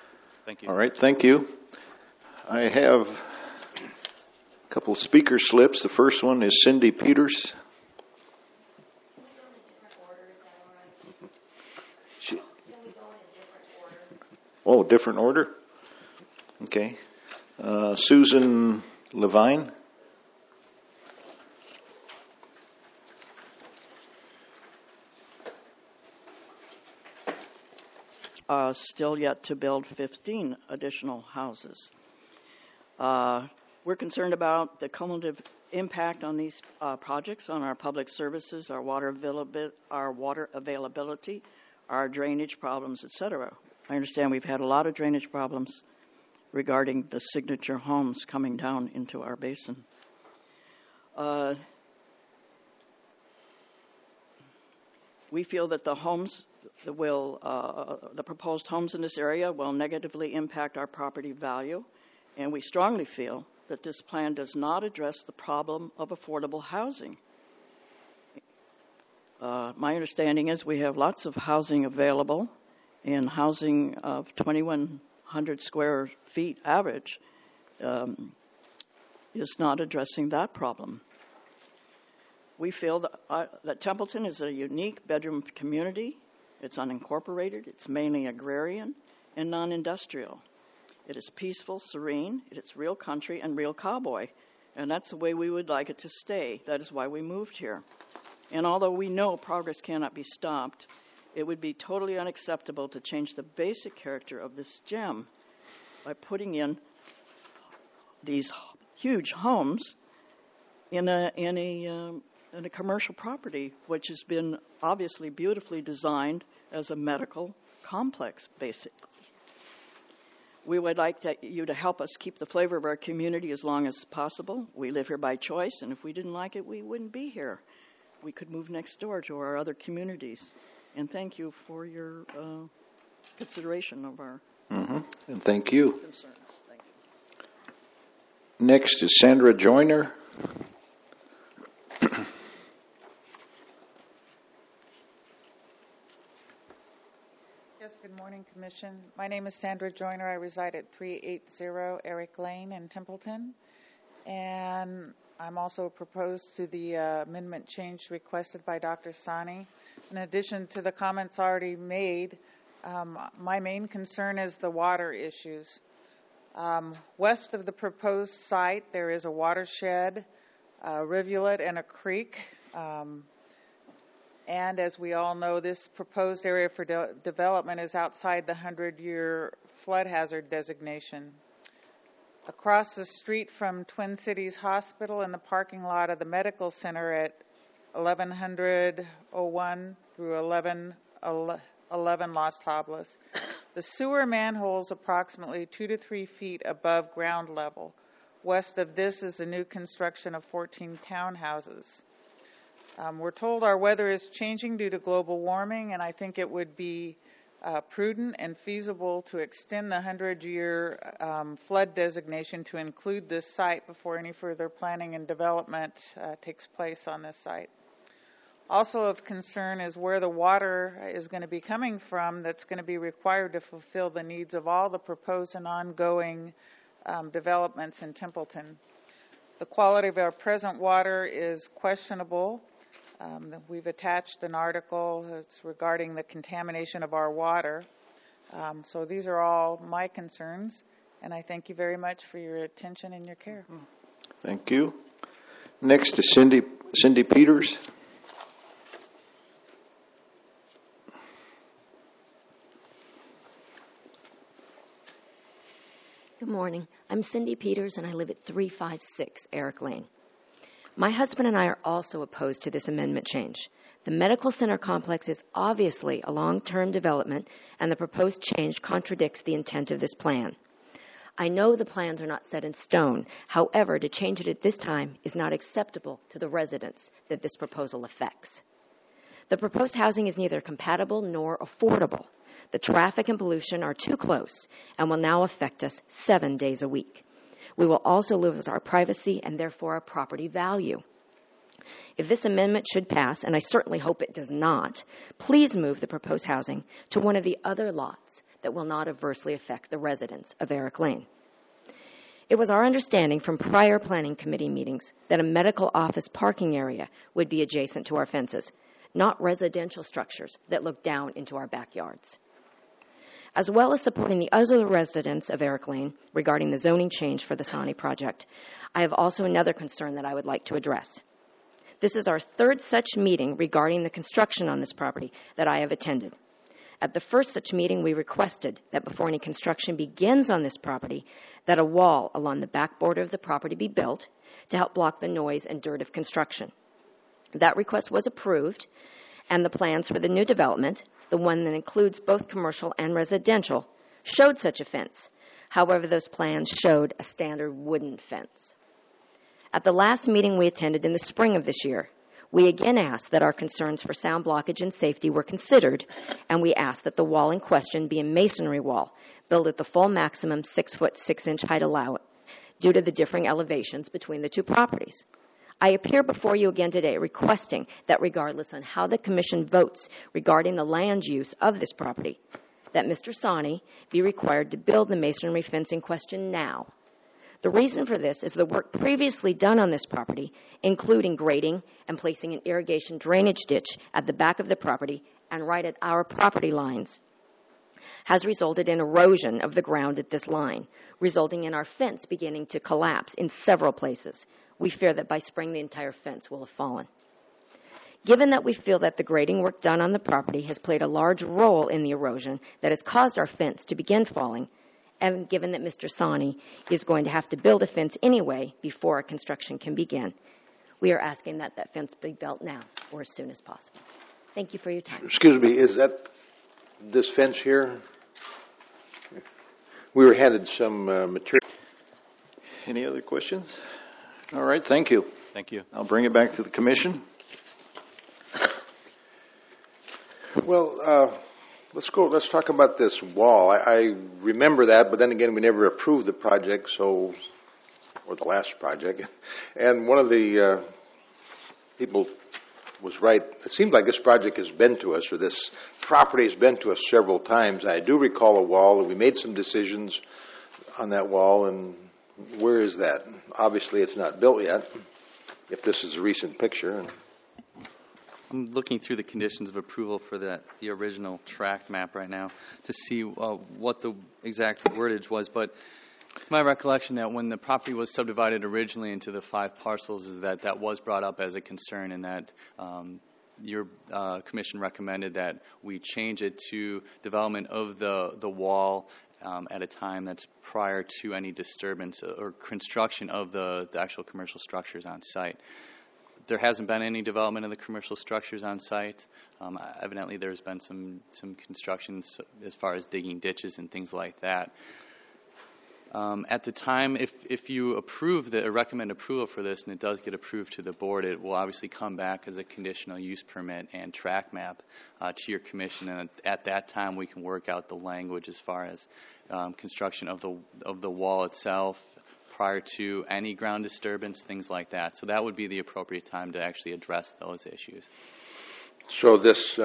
Thank you. All right, thank you. I have a couple speaker slips. The first one is Cindy Peters. Oh, different order? Okay. Susan Levine. Still yet to build 15 additional houses. We're concerned about the cumulative impact on these projects on our public services, our water availability, our drainage problems, etc. I understand we've had a lot of drainage problems regarding the signature homes coming down into our basin. We feel that the proposed homes in this area will negatively impact our property value, and we strongly feel that this plan does not address the problem of affordable housing. My understanding is we have lots of housing available, and housing of 2,100 square feet average is not addressing that problem. We feel that Templeton is a unique bedroom community. It's unincorporated, it's mainly agrarian and non-industrial. It is peaceful, serene, it is real country and real cowboy, and that's the way we would like it to stay. That is why we moved here. And although we know progress cannot be stopped, it would be totally unacceptable to change the basic character of this gem by putting in these huge homes in a commercial property, which has been obviously beautifully designed as a medical complex, basically. We would like you to help us keep the flavor of our community as long as possible. We live here by choice, and if we didn't like it, we wouldn't be here. We could move next door to our other communities. And thank you for your consideration of our And thank you. concerns. Thank you. Next is Sandra Joyner. Yes, good morning, Commission. My name is Sandra Joyner. I reside at 380 Eric Lane in Templeton. And I'm also proposed to the amendment change requested by Dr. Sani. In addition to the comments already made, my main concern is the water issues. West of the proposed site, there is a watershed, a rivulet, and a creek. And as we all know, this proposed area for development is outside the 100-year flood hazard designation. Across the street from Twin Cities Hospital in the parking lot of the medical center at 1101 through 1111 Las Tablas, the sewer manhole is approximately 2 to 3 feet above ground level. West of this is a new construction of 14 townhouses. We're told our weather is changing due to global warming, and I think it would be prudent and feasible to extend the 100-year flood designation to include this site before any further planning and development takes place on this site. Also of concern is where the water is going to be coming from that's going to be required to fulfill the needs of all the proposed and ongoing developments in Templeton. The quality of our present water is questionable. We've attached an article that's regarding the contamination of our water. So these are all my concerns, and I thank you very much for your attention and your care. Thank you. Next is Cindy Peters. Good morning. I'm Cindy Peters, and I live at 356 Eric Lane. My husband and I are also opposed to this amendment change. The medical center complex is obviously a long-term development, and the proposed change contradicts the intent of this plan. I know the plans are not set in stone. However, to change it at this time is not acceptable to the residents that this proposal affects. The proposed housing is neither compatible nor affordable. The traffic and pollution are too close and will now affect us 7 days a week. We will also lose our privacy and therefore our property value. If this amendment should pass, and I certainly hope it does not, please move the proposed housing to one of the other lots that will not adversely affect the residents of Eric Lane. It was our understanding from prior planning committee meetings that a medical office parking area would be adjacent to our fences, not residential structures that look down into our backyards. As well as supporting the other residents of Eric Lane regarding the zoning change for the Sani project, I have also another concern that I would like to address. This is our third such meeting regarding the construction on this property that I have attended. At the first such meeting, we requested that before any construction begins on this property, that a wall along the back border of the property be built to help block the noise and dirt of construction. That request was approved, and the plans for the new development, the one that includes both commercial and residential, showed such a fence. However, those plans showed a standard wooden fence. At the last meeting we attended in the spring of this year, we again asked that our concerns for sound blockage and safety were considered, and we asked that the wall in question be a masonry wall, built at the full maximum 6-foot 6-inch height allowed, due to the differing elevations between the two properties. I appear before you again today requesting that regardless on how the Commission votes regarding the land use of this property, that Mr. Sani be required to build the masonry fence in question now. The reason for this is the work previously done on this property, including grading and placing an irrigation drainage ditch at the back of the property and right at our property lines, has resulted in erosion of the ground at this line, resulting in our fence beginning to collapse in several places. We fear that by spring the entire fence will have fallen. Given that we feel that the grading work done on the property has played a large role in the erosion that has caused our fence to begin falling, and given that Mr. Sani is going to have to build a fence anyway before our construction can begin, we are asking that that fence be built now or as soon as possible. Thank you for your time. Excuse me, is that this fence here? We were handed some material. Any other questions? All right, thank you. Thank you. I'll bring it back to the Commission. Well, let's talk about this wall. I remember that, but then again, we never approved the project, or the last project. And one of the people was right. It seems like this project has been to us, or this property has been to us several times. I do recall a wall, and we made some decisions on that wall, and where is that? Obviously, it's not built yet, if this is a recent picture. I'm looking through the conditions of approval for the original tract map right now to see what the exact wordage was, but it's my recollection that when the property was subdivided originally into the 5 parcels, is that was brought up as a concern, and that your commission recommended that we change it to development of the wall at a time that's prior to any disturbance or construction of the actual commercial structures on site. There hasn't been any development of the commercial structures on site. Evidently, there's been some constructions as far as digging ditches and things like that. At the time, if you approve or recommend approval for this and it does get approved to the board, it will obviously come back as a conditional use permit and tract map to your commission, and at that time we can work out the language as far as construction of the wall itself, prior to any ground disturbance, things like that. So that would be the appropriate time to actually address those issues. So this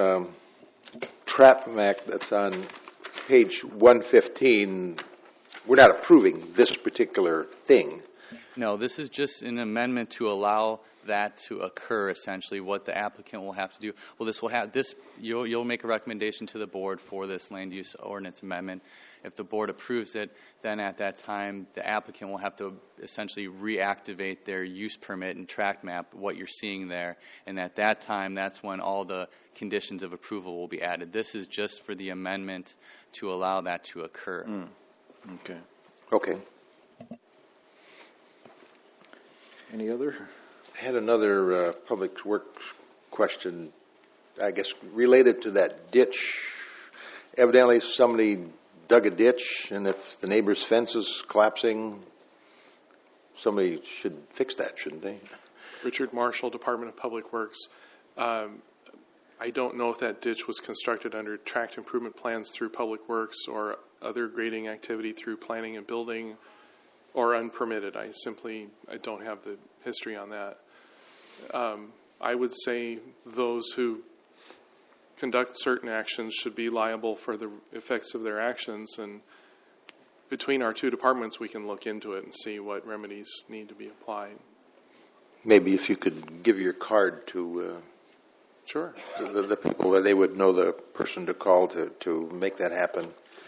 tract map that's on page 115, we're not approving this particular thing. No, this is just an amendment to allow that to occur. Essentially, what the applicant will have to do. Well, this will have this. You'll make a recommendation to the board for this land use ordinance amendment. If the board approves it, then at that time the applicant will have to essentially reactivate their use permit and tract map, what you're seeing there. And at that time, that's when all the conditions of approval will be added. This is just for the amendment to allow that to occur. Okay. Okay. Any other? I had another public works question, I guess, related to that ditch. Evidently, somebody dug a ditch, and if the neighbor's fence is collapsing, somebody should fix that, shouldn't they? Richard Marshall, Department of Public Works. I don't know if that ditch was constructed under tract improvement plans through Public Works or other grading activity through planning and building or unpermitted. I don't have the history on that. I would say those who conduct certain actions should be liable for the effects of their actions. And between our two departments, we can look into it and see what remedies need to be applied. Maybe if you could give your card to sure the people, that they would know the person to call to make that happen.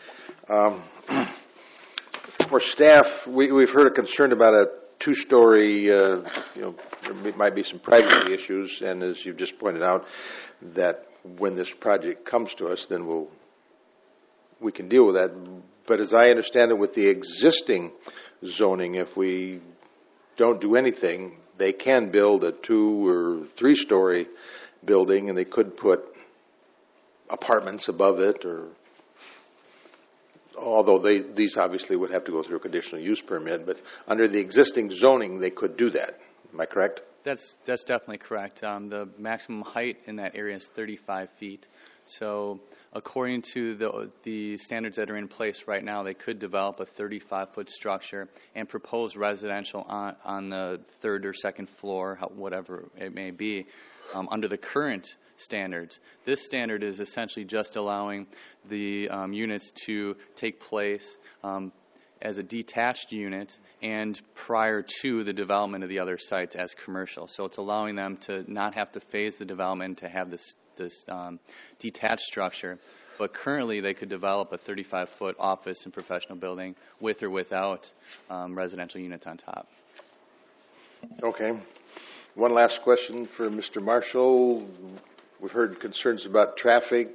For staff, we've heard a concern about a two-story, there might be some privacy issues, and as you've just pointed out, that when this project comes to us, then we can deal with that. But as I understand it, with the existing zoning, if we don't do anything, they can build a 2 or 3-story building, and they could put apartments above it, or although these obviously would have to go through a conditional use permit, but under the existing zoning, they could do that. Am I correct? That's definitely correct. The maximum height in that area is 35 feet. So according to the standards that are in place right now, they could develop a 35-foot structure and propose residential on the 3rd or 2nd floor, whatever it may be, under the current standards. This standard is essentially just allowing the units to take place as a detached unit and prior to the development of the other sites as commercial. So it's allowing them to not have to phase the development to have this detached structure. But currently they could develop a 35-foot office and professional building with or without residential units on top. Okay. One last question for Mr. Marshall. We've heard concerns about traffic.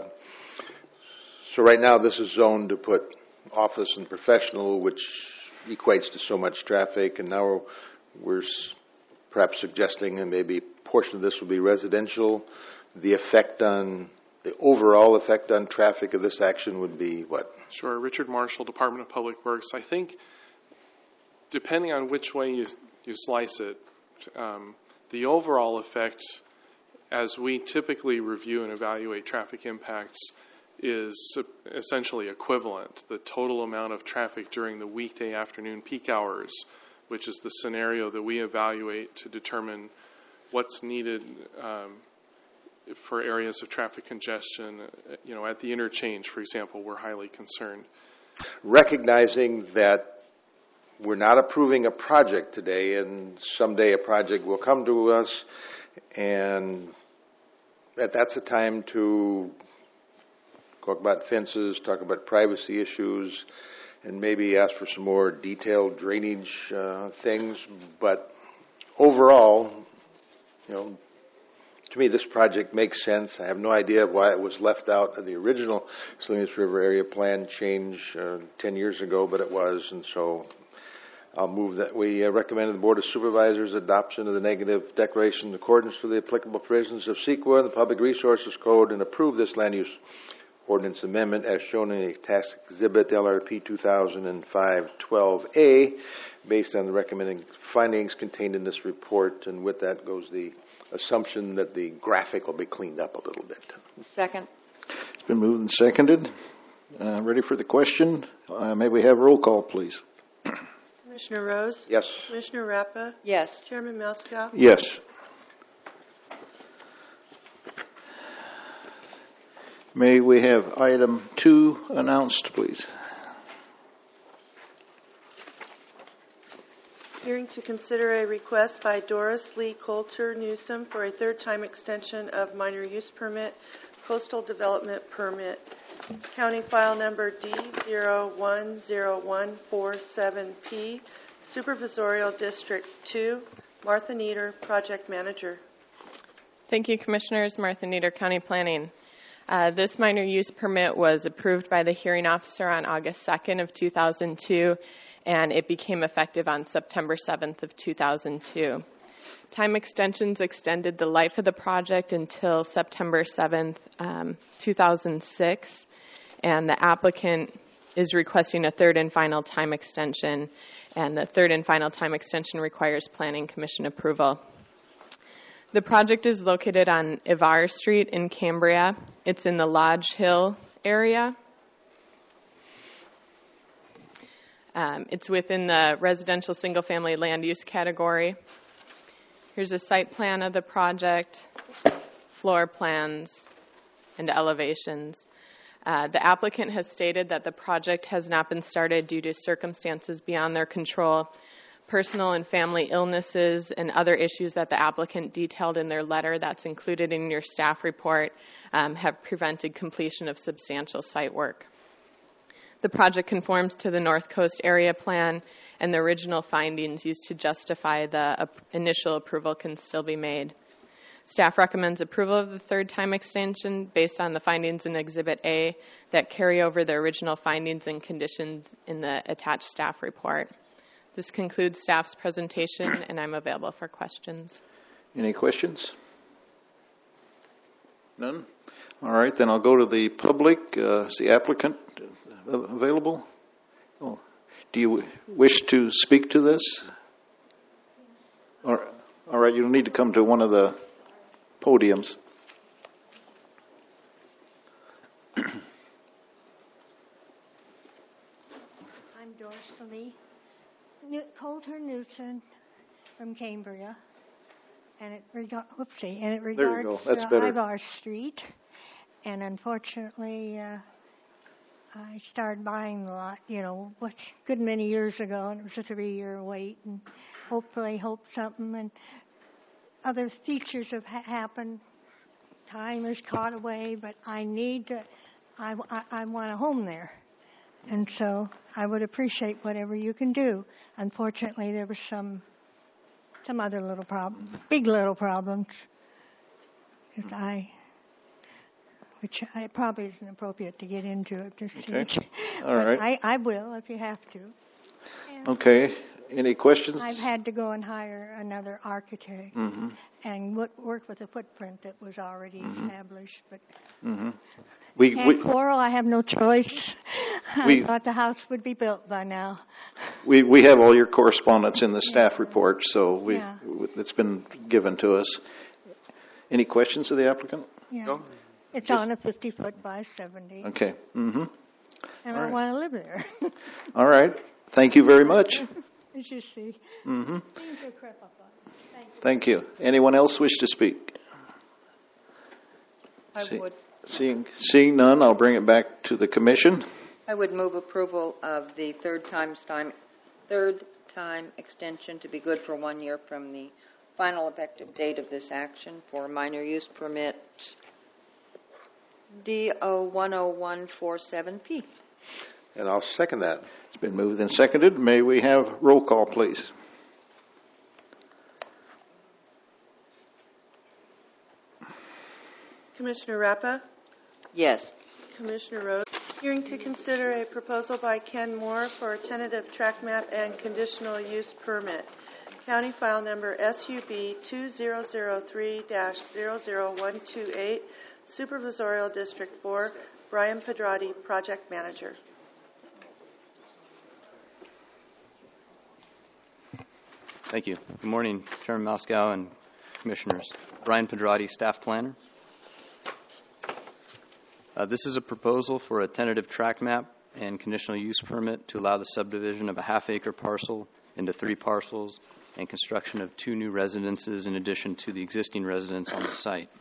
So right now this is zoned to put office and professional, which equates to so much traffic, and now we're perhaps suggesting that maybe a portion of this will be residential. The overall effect on traffic of this action would be what? Sure. Richard Marshall, Department of Public Works. I think depending on which way you slice it, the overall effect, as we typically review and evaluate traffic impacts, is essentially equivalent. The total amount of traffic during the weekday afternoon peak hours, which is the scenario that we evaluate to determine what's needed for areas of traffic congestion. At the interchange, for example, we're highly concerned. Recognizing that we're not approving a project today, and someday a project will come to us, and that's a time to talk about fences, talk about privacy issues, and maybe ask for some more detailed drainage things. But overall, to me, this project makes sense. I have no idea why it was left out of the original Salinas River Area Plan change 10 years ago, but it was, and so I'll move that we recommend the Board of Supervisors adoption of the negative declaration in accordance with the applicable provisions of CEQA and the Public Resources Code, and approve this land use ordinance amendment as shown in the tax exhibit LRP 2005-12A, based on the recommended findings contained in this report. And with that goes the assumption that the graphic will be cleaned up a little bit. Second. It's been moved and seconded. Ready for the question? May we have roll call, please? Commissioner Rose? Yes. Commissioner Rappa? Yes. Chairman Melskow? Yes. May we have item 2 announced, please? Hearing to consider a request by Doris Lee Coulter Newsom for a 3rd time extension of minor use permit, coastal development permit, county file number D010147P, Supervisorial District 2, Martha Nieder, Project Manager. Thank you, Commissioners. Martha Nieder, County Planning. This minor use permit was approved by the hearing officer on August 2nd of 2002, and it became effective on September 7th of 2002. Time extensions extended the life of the project until September 7th, 2006, and the applicant is requesting a 3rd and final time extension, and the 3rd and final time extension requires Planning Commission approval. The project is located on Ivar Street in Cambria. It's in the Lodge Hill area. It's within the residential single-family land use category. Here's a site plan of the project, floor plans, and elevations. The applicant has stated that the project has not been started due to circumstances beyond their control. Personal and family illnesses and other issues that the applicant detailed in their letter that's included in your staff report have prevented completion of substantial site work. The project conforms to the North Coast Area Plan, and the original findings used to justify the initial approval can still be made. Staff recommends approval of the third time extension based on the findings in Exhibit A that carry over the original findings and conditions in the attached staff report. This concludes staff's presentation, and I'm available for questions. Any questions? None? All right, then I'll go to the public. Is the applicant available? Oh. Do you wish to speak to this? All right, you'll need to come to one of the podiums. I'm Doris Lee. Coulter Newton from Cambria, and it regards Ivar Street. And unfortunately, I started buying the lot, a good many years ago, and it was a 3-year wait, and hopefully something, and other features have happened. Time has caught away, but I want a home there. And so I would appreciate whatever you can do. Unfortunately, there was some other little problems, big little problems, which probably isn't appropriate to get into at this stage. All right. I will if you have to. Okay. Any questions? I've had to go and hire another architect and work with a footprint that was already established. But we can't quarrel. I have no choice. I thought the house would be built by now. We have all your correspondence in the staff report, so it's been given to us. Any questions of the applicant? Yeah. No. It's on a 50-foot by 70. Okay. And I want to live there. All right. Thank you very much. As you see. Thank you. Anyone else wish to speak? I would. Seeing none, I'll bring it back to the commission. I would move approval of the third time extension to be good for 1 year from the final effective date of this action for minor use permit DO10147P. And I'll second that. It's been moved and seconded. May we have roll call, please? Commissioner Rappa? Yes. Commissioner Rhodes? Hearing to consider a proposal by Ken Moore for a tentative track map and conditional use permit. County file number SUB 2003-00128, Supervisorial District 4, Brian Pedrati, Project Manager. Thank you. Good morning, Chairman Moscow and Commissioners. Brian Pedrati, Staff Planner. This is a proposal for a tentative track map and conditional use permit to allow the subdivision of a half-acre parcel into 3 parcels and construction of 2 new residences in addition to the existing residence on the site.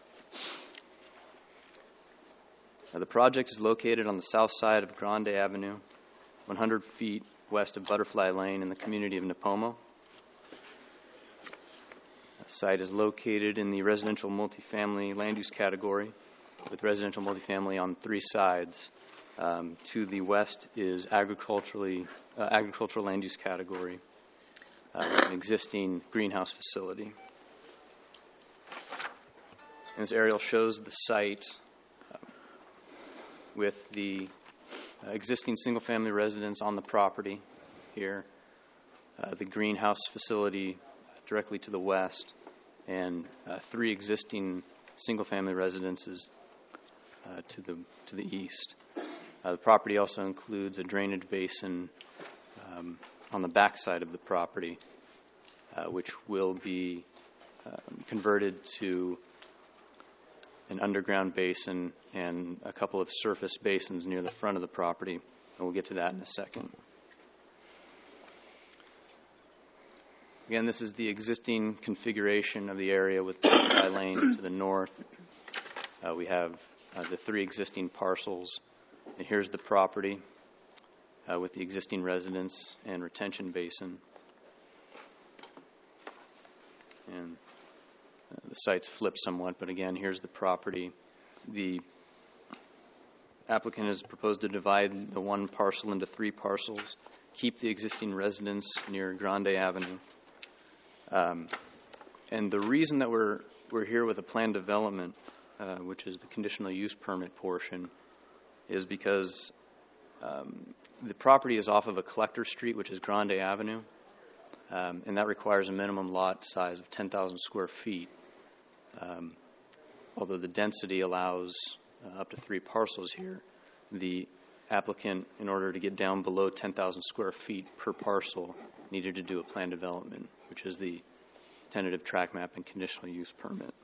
The project is located on the south side of Grande Avenue, 100 feet west of Butterfly Lane in the community of Nipomo. The site is located in the residential multifamily land use category with residential multifamily on 3 sides. To the west is agricultural land use category, an existing greenhouse facility. And this aerial shows the site with the existing single-family residence on the property here, the greenhouse facility directly to the west, and 3 existing single-family residences to the east. The property also includes a drainage basin on the back side of the property, which will be converted to an underground basin and a couple of surface basins near the front of the property, and we'll get to that in a second. Again, this is the existing configuration of the area with Butterfly Lane to the north. We have the 3 existing parcels. And here's the property with the existing residence and retention basin. And the site's flipped somewhat, but again, here's the property. The applicant has proposed to divide the 1 parcel into 3 parcels, keep the existing residence near Grande Avenue. And the reason that we're here with a planned development, which is the conditional use permit portion, is because the property is off of a collector street, which is Grande Avenue, and that requires a minimum lot size of 10,000 square feet. Although the density allows up to 3 parcels here, the applicant, in order to get down below 10,000 square feet per parcel, needed to do a planned development, which is the tentative tract map and conditional use permit.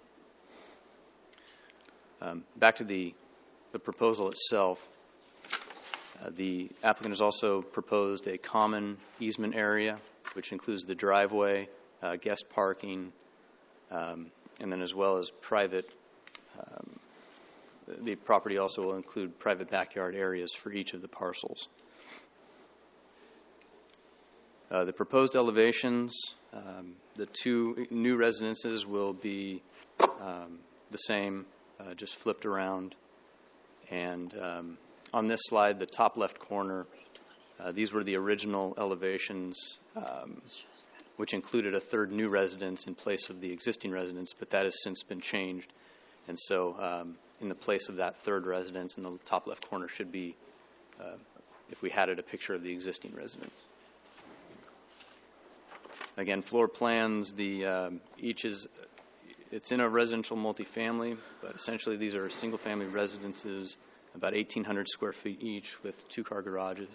Back to the proposal itself, the applicant has also proposed a common easement area, which includes the driveway, guest parking, and then as well as private. The property also will include private backyard areas for each of the parcels. The proposed elevations, the 2 new residences will be the same, just flipped around. And on this slide, the top left corner, these were the original elevations, which included a 3rd new residence in place of the existing residence, but that has since been changed. And so in the place of that 3rd residence in the top left corner should be, if we had it, a picture of the existing residence. Again, floor plans, it's in a residential multifamily, but essentially these are single-family residences, about 1,800 square feet each with 2-car garages.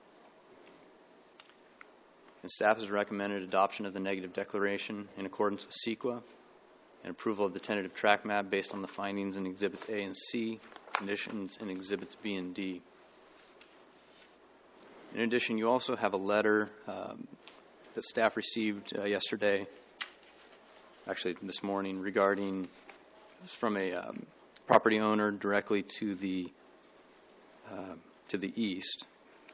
And staff has recommended adoption of the negative declaration in accordance with CEQA and approval of the tentative tract map based on the findings in Exhibits A and C, conditions in Exhibits B and D. In addition, you also have a letter that staff received yesterday, actually this morning, regarding, from a property owner directly to the east,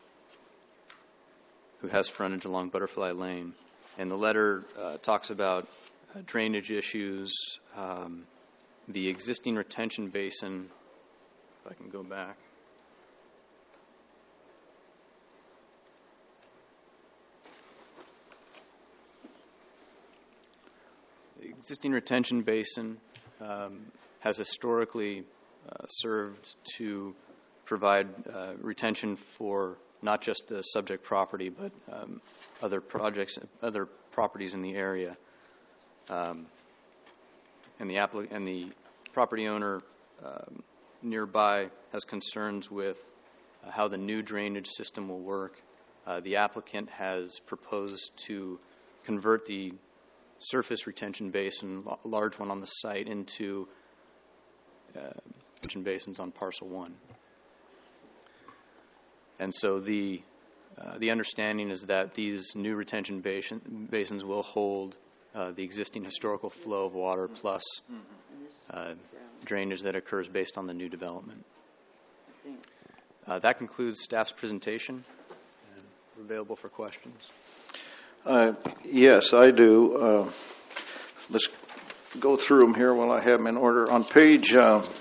who has frontage along Butterfly Lane. And the letter talks about drainage issues, the existing retention basin, if I can go back. The existing retention basin has historically served to provide retention for not just the subject property, but other properties in the area. And the property owner nearby has concerns with how the new drainage system will work. The applicant has proposed to convert the surface retention basin, a large one on the site, into retention basins on parcel 1. And so the understanding is that these new retention basins will hold the existing historical flow of water plus drainage that occurs based on the new development. That concludes staff's presentation. And we're available for questions. Yes, I do. Let's go through them here while I have them in order. On page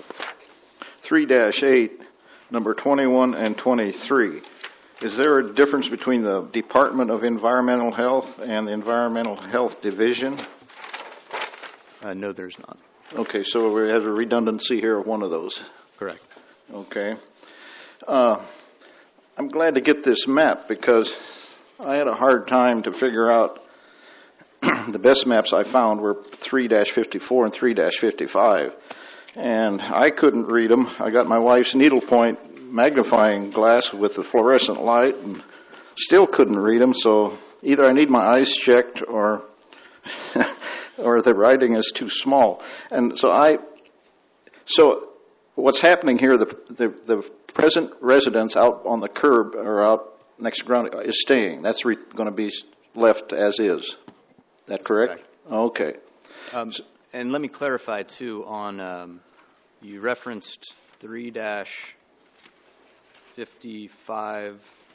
3-8, number 21 and 23, is there a difference between the Department of Environmental Health and the Environmental Health Division? No, there's not. Okay, so we have a redundancy here of one of those. Correct. Okay. I'm glad to get this map because I had a hard time to figure out. The best maps I found were 3-54 and 3-55, and I couldn't read them. I got my wife's needlepoint magnifying glass with the fluorescent light and still couldn't read them, so either I need my eyes checked or or the writing is too small. And so what's happening here, the present residence out on the curb or out next to ground is staying. That's going to be left as is. That correct? Okay. And let me clarify, too, on you referenced 3-55.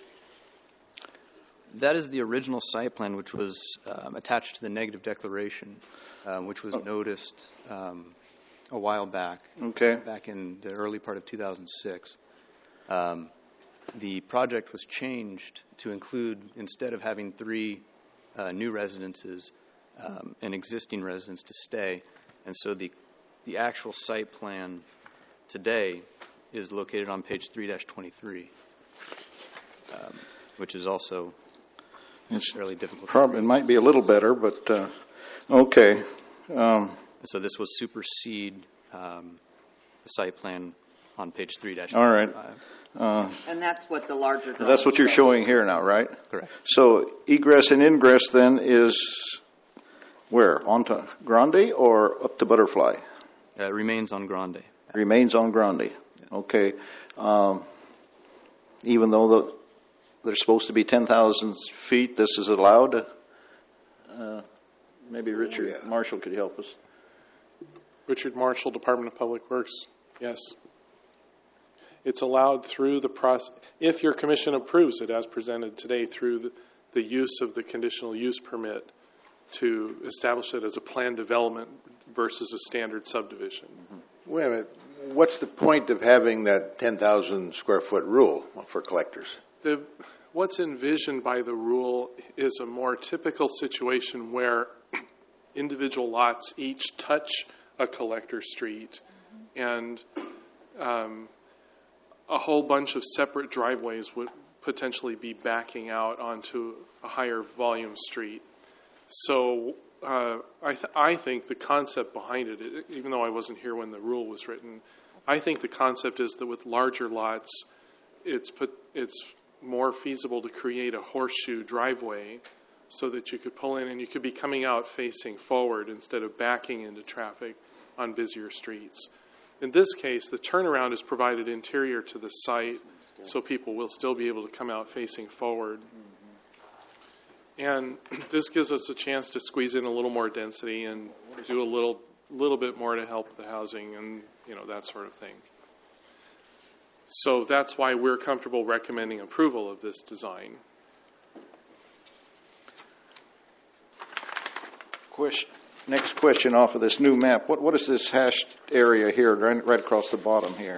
That is the original site plan, which was attached to the negative declaration, which was noticed a while back. Okay. Back in the early part of 2006. The project was changed to include, instead of having 3 new residences, an existing residence to stay. And so the actual site plan today is located on page 3-23, which is also fairly difficult. Probably, it might be a little better, but okay. So this will supersede the site plan on page 3-25. All right. And that's what the larger drawing That's what you're shows. showing here now, right? Correct. So egress and ingress then is where? Onto Grande or up to Butterfly? It remains on Grande. Remains on Grande. Okay. Even though there's supposed to be 10,000 feet, this is allowed? Maybe Richard Marshall could help us. Richard Marshall, Department of Public Works. Yes. It's allowed through the process, if your commission approves it as presented today, through the use of the conditional use permit to establish it as a planned development versus a standard subdivision. Wait a minute. What's the point of having that 10,000 square foot rule for collectors? What's envisioned by the rule is a more typical situation where individual lots each touch a collector street, and a whole bunch of separate driveways would potentially be backing out onto a higher volume street. So I think the concept behind it, even though I wasn't here when the rule was written, I think the concept is that with larger lots, it's more feasible to create a horseshoe driveway so that you could pull in and you could be coming out facing forward instead of backing into traffic on busier streets. In this case, the turnaround is provided interior to the site, so people will still be able to come out facing forward. And this gives us a chance to squeeze in a little more density and do a little bit more to help the housing and that sort of thing. So that's why we're comfortable recommending approval of this design. Next question off of this new map. What is this hashed area here, right across the bottom here?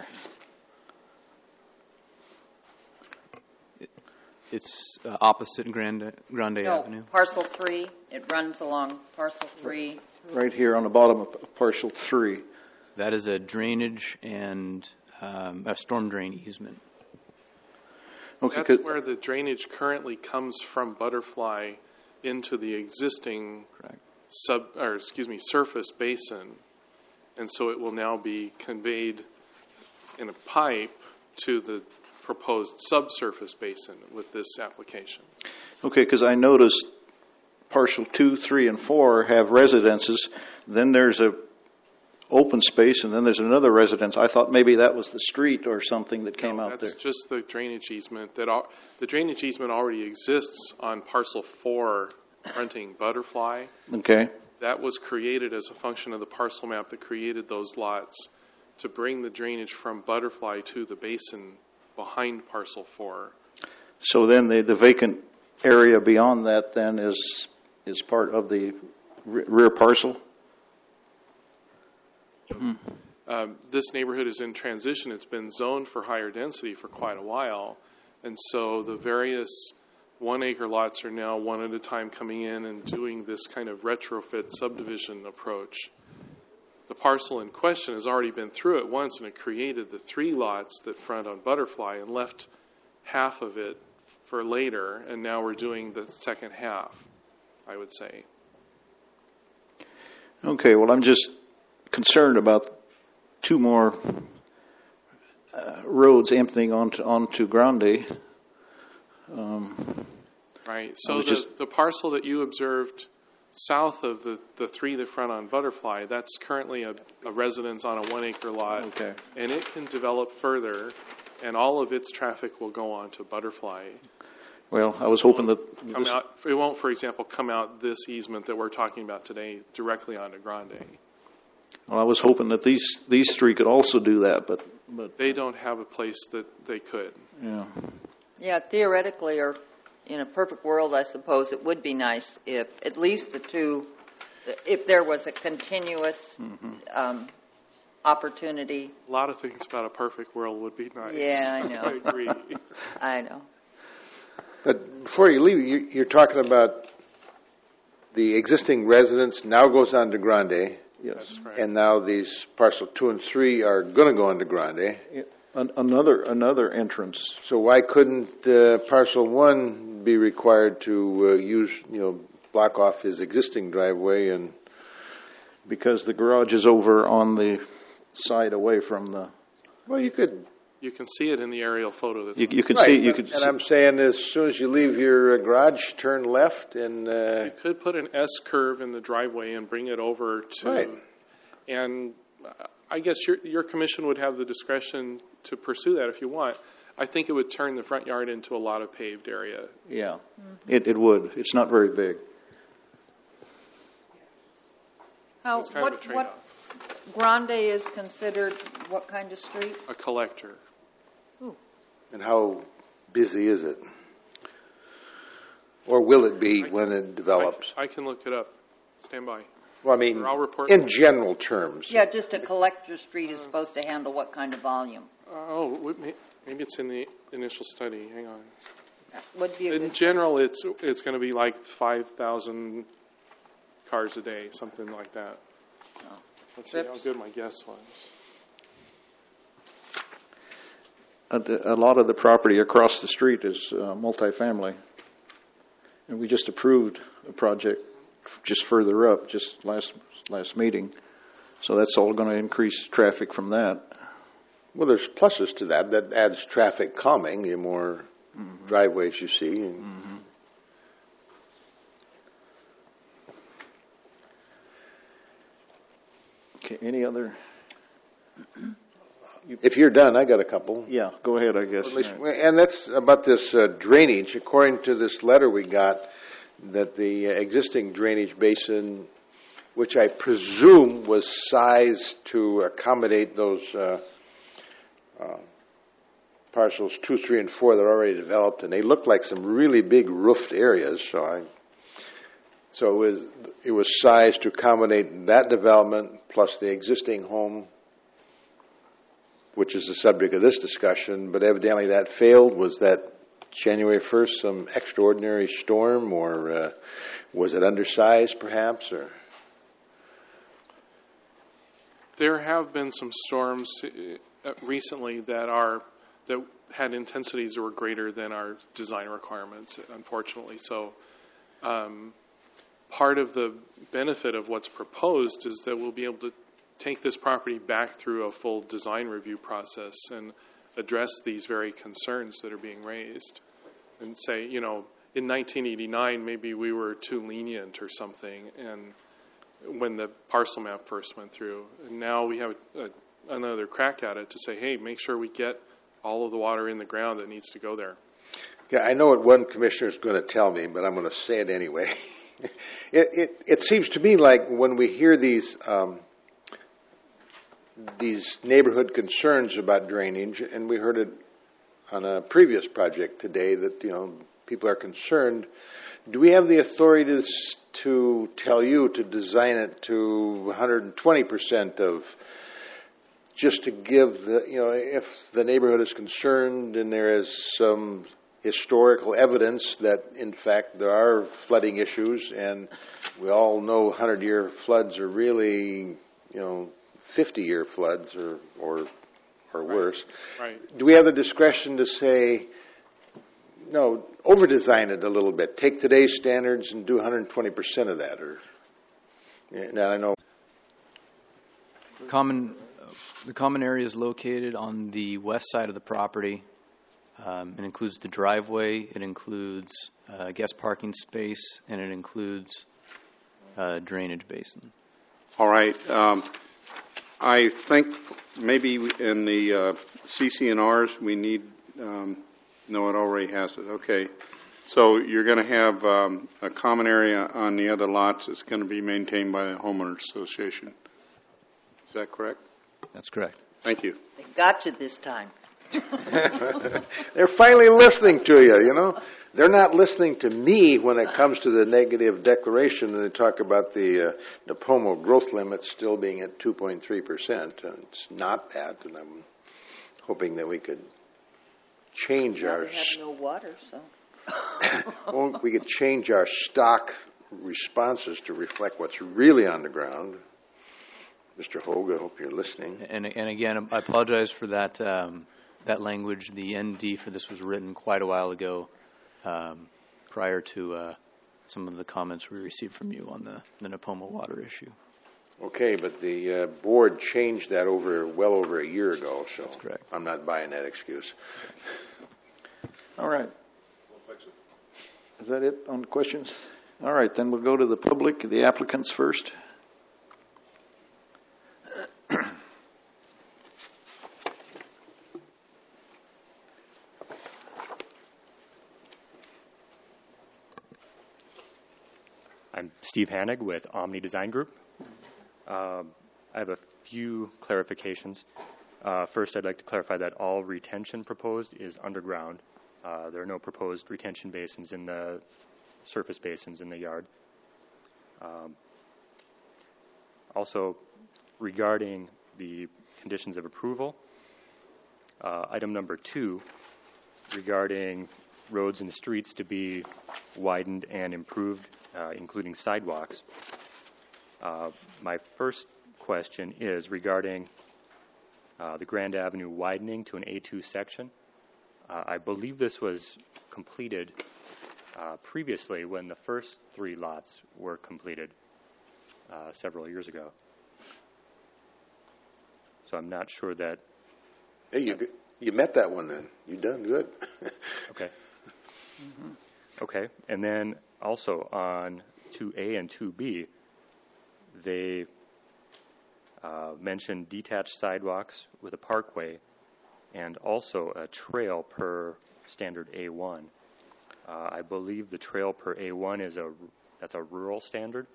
It's opposite Grande Avenue. Parcel 3. It runs along parcel 3. Right here on the bottom of parcel 3. That is a drainage and a storm drain easement. Okay, that's where the drainage currently comes from Butterfly into the existing surface basin, and so it will now be conveyed in a pipe to the proposed subsurface basin with this application. Okay, because I noticed parcel 2, 3, and 4 have residences. Then there's a open space, and then there's another residence. I thought maybe that was the street or something that came out there. That's just the drainage easement. The drainage easement already exists on parcel 4, fronting Butterfly. Okay. That was created as a function of the parcel map that created those lots to bring the drainage from Butterfly to the basin behind parcel 4. So then the vacant area beyond that then is part of the rear parcel? This neighborhood is in transition. It's been zoned for higher density for quite a while, and so the various 1-acre lots are now one at a time coming in and doing this kind of retrofit subdivision approach. The parcel in question has already been through it once, and it created the 3 lots that front on Butterfly and left half of it for later, and now we're doing the second half, I would say. Okay, well, I'm just concerned about 2 more roads emptying onto Grande. Right. So the parcel that you observed south of the 3 that front on Butterfly, that's currently a residence on a 1-acre lot. Okay. And it can develop further, and all of its traffic will go on to Butterfly. Well, I was hoping that it won't, for example, come out this easement that we're talking about today directly onto Grande. Well, I was hoping that these 3 could also do that, but But they don't have a place that they could. Yeah. Yeah, theoretically, or in a perfect world, I suppose it would be nice if at least the two, if there was a continuous opportunity. A lot of things about a perfect world would be nice. Yeah, I know. I agree. I know. But before you leave, you're talking about the existing residence now goes on to Grande. Yes. That's right. And now these parcel 2 and 3 are going to go into Grande. Another entrance. So why couldn't parcel 1 be required to use, block off his existing driveway? And because the garage is over on the side away from the. Well, you could. You can see it in the aerial photo. That's You could right. see. You could. And I'm saying, as soon as you leave your garage, turn left, and you could put an S curve in the driveway and bring it over to. Right. And I guess your commission would have the discretion to pursue that if you want. I think it would turn the front yard into a lot of paved area. Yeah, it would. It's not very big. How, It's kind of a trade-off. what Grande is considered what kind of street? A collector. Ooh. and how busy is it? Or will it be when it develops? I can look it up. Stand by. Well, I mean, Or I'll report in general terms. Yeah, just a collector street is supposed to handle what kind of volume? Maybe it's in the initial study. Hang on. Would be a In good general, it's going to be like 5,000 cars a day, something like that. Let's see how good my guess was. A lot of the property across the street is multifamily. And we just approved a project just further up, just last meeting. So that's all going to increase traffic from that. Well, there's pluses to that. That adds traffic calming, the more driveways you see. And Okay, any other? If you're done, I got a couple. Yeah, go ahead, I guess. And that's about this drainage. According to this letter we got, that the existing drainage basin, which I presume was sized to accommodate those parcels 2, 3, and 4 that are already developed, and they look like some really big roofed areas. So it was sized to accommodate that development plus the existing home, which is the subject of this discussion. But evidently that failed. Was that January 1st some extraordinary storm, or was it undersized perhaps? Or There have been some storms recently that had intensities that were greater than our design requirements, unfortunately. So part of the benefit of what's proposed is that we'll be able to take this property back through a full design review process and address these very concerns that are being raised. And say, in 1989, maybe we were too lenient or something, and when the parcel map first went through. And now we have another crack at it to say, hey, make sure we get all of the water in the ground that needs to go there. Yeah, I know what one commissioner is going to tell me, but I'm going to say it anyway. It seems to me like when we hear these neighborhood concerns about drainage, and we heard it on a previous project today that people are concerned. Do we have the authority to tell you to design it to 120% of, just to give if the neighborhood is concerned and there is some historical evidence that in fact there are flooding issues, and we all know 100-year floods are really 50-year floods or worse. Right. Do we have the discretion to say, no, over-design it a little bit, take today's standards and do 120% of that? Or now I know. The common area is located on the west side of the property. It includes the driveway, it includes guest parking space, and it includes drainage basin. All right. I think maybe in the CC&Rs we need, no, it already has it. Okay. So you're going to have a common area on the other lots that's going to be maintained by the homeowners association. Is that correct? That's correct. Thank you. They got you this time. They're finally listening to you, you know. They're not listening to me when it comes to the negative declaration, and they talk about the NAPOMO growth limit still being at 2.3%. It's not that, and I'm hoping that we could change Now our... they have no water, so. Well, we could change our stock responses to reflect what's really on the ground. Mr. Hogue, I hope you're listening. And again, I apologize for that that language. The ND for this was written quite a while ago, prior to some of the comments we received from you on the NAPOMO water issue. Okay, but the board changed that well over a year ago, so that's correct. I'm not buying that excuse. All right. Is that it on questions? All right, then we'll go to the public, the applicants first. I'm Steve Hannig with Omni Design Group. I have a few clarifications. First, I'd like to clarify that all retention proposed is underground. There are no proposed retention basins in the surface basins in the yard. Also, regarding the conditions of approval, item number 2, regarding roads and streets to be widened and improved, including sidewalks. My first question is regarding the Grand Avenue widening to an A2 section. I believe this was completed previously when the first 3 lots were completed several years ago. So I'm not sure that... Hey, you met that one then. You done good. Okay. Okay, and then also on 2A and 2B, they mentioned detached sidewalks with a parkway and also a trail per standard A1. I believe the trail per A1 that's a rural standard.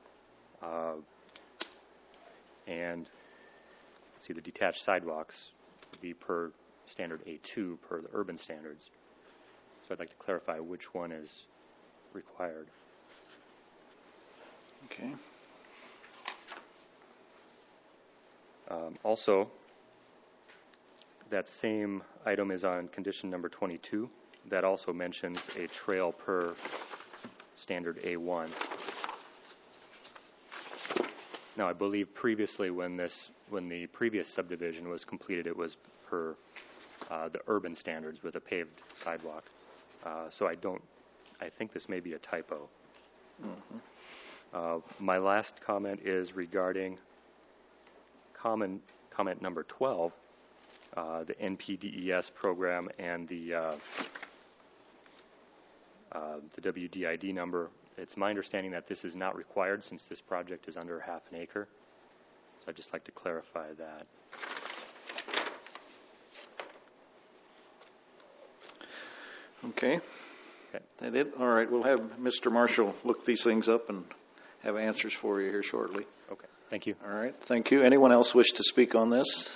And see, the detached sidewalks would be per standard A2 per the urban standards. So I'd like to clarify which one is required. Okay. Also, that same item is on condition number 22. That also mentions a trail per standard A1. Now, I believe previously when the previous subdivision was completed, it was per the urban standards with a paved sidewalk. So I think this may be a typo. Mm-hmm. My last comment is regarding comment number 12, the NPDES program and the WDID number. It's my understanding that this is not required since this project is under half an acre. So I'd just like to clarify that. Okay. That it? All right, we'll have Mr. Marshall look these things up and have answers for you here shortly. Okay, thank you. All right, thank you. Anyone else wish to speak on this?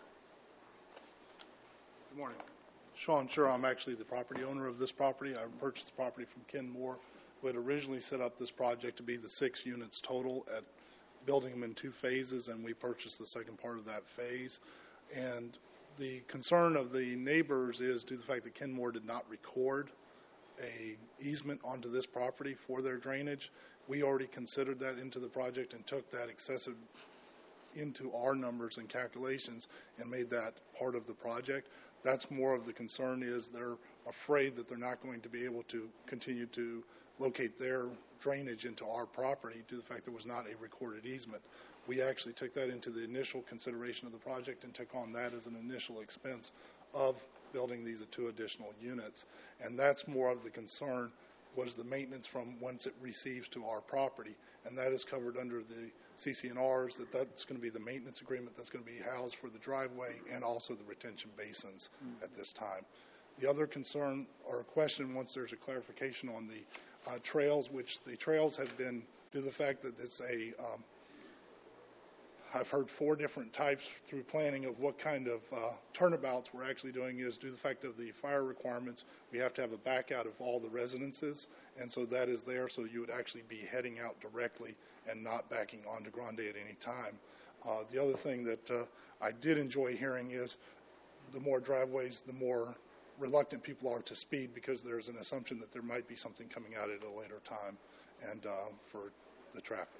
Good morning. Sean Sure, I'm actually the property owner of this property. I purchased the property from Ken Moore, who had originally set up this project to be the 6 units total, at building them in 2 phases, and we purchased the second part of that phase. And the concern of the neighbors is due to the fact that Ken Moore did not record a easement onto this property for their drainage. We already considered that into the project and took that excessive into our numbers and calculations and made that part of the project. That's more of the concern, is they're afraid that they're not going to be able to continue to locate their drainage into our property due to the fact there was not a recorded easement. We actually took that into the initial consideration of the project and took on that as an initial expense of building these 2 additional units. And that's more of the concern, was the maintenance from once it receives to our property. And that is covered under the CC&Rs, that's going to be the maintenance agreement that's going to be housed for the driveway and also the retention basins at this time. The other concern or question, once there's a clarification on the trails, which the trails have been, due to the fact that it's a I've heard 4 different types through planning of what kind of turnabouts we're actually doing is due to the fact of the fire requirements. We have to have a back out of all the residences, and so that is there, so you would actually be heading out directly and not backing onto Grande at any time. The other thing that I did enjoy hearing is the more driveways, the more reluctant people are to speed because there's an assumption that there might be something coming out at a later time and for the traffic.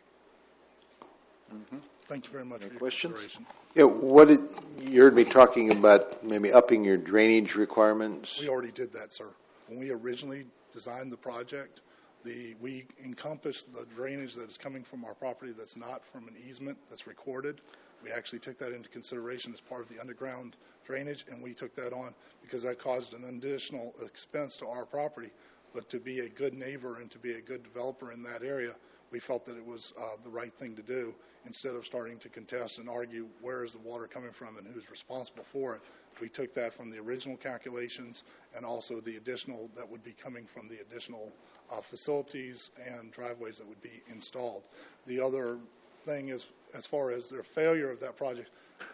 Thank you very much for your consideration. Yeah, you heard me talking about maybe upping your drainage requirements? We already did that, sir. When we originally designed the project, we encompassed the drainage that is coming from our property that's not from an easement that's recorded. We actually took that into consideration as part of the underground drainage, and we took that on because that caused an additional expense to our property. But to be a good neighbor and to be a good developer in that area, we felt that it was the right thing to do instead of starting to contest and argue where is the water coming from and who's responsible for it. We took that from the original calculations and also the additional that would be coming from the additional facilities and driveways that would be installed. The other thing is, as far as their failure of that project,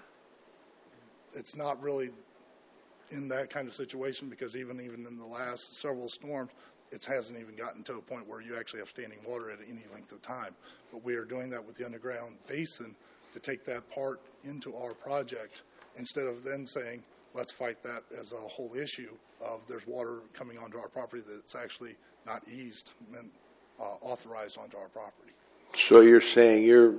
it's not really in that kind of situation because even in the last several storms, it hasn't even gotten to a point where you actually have standing water at any length of time. But we are doing that with the underground basin to take that part into our project instead of then saying, let's fight that as a whole issue of there's water coming onto our property that's actually not eased and authorized onto our property. So you're saying you're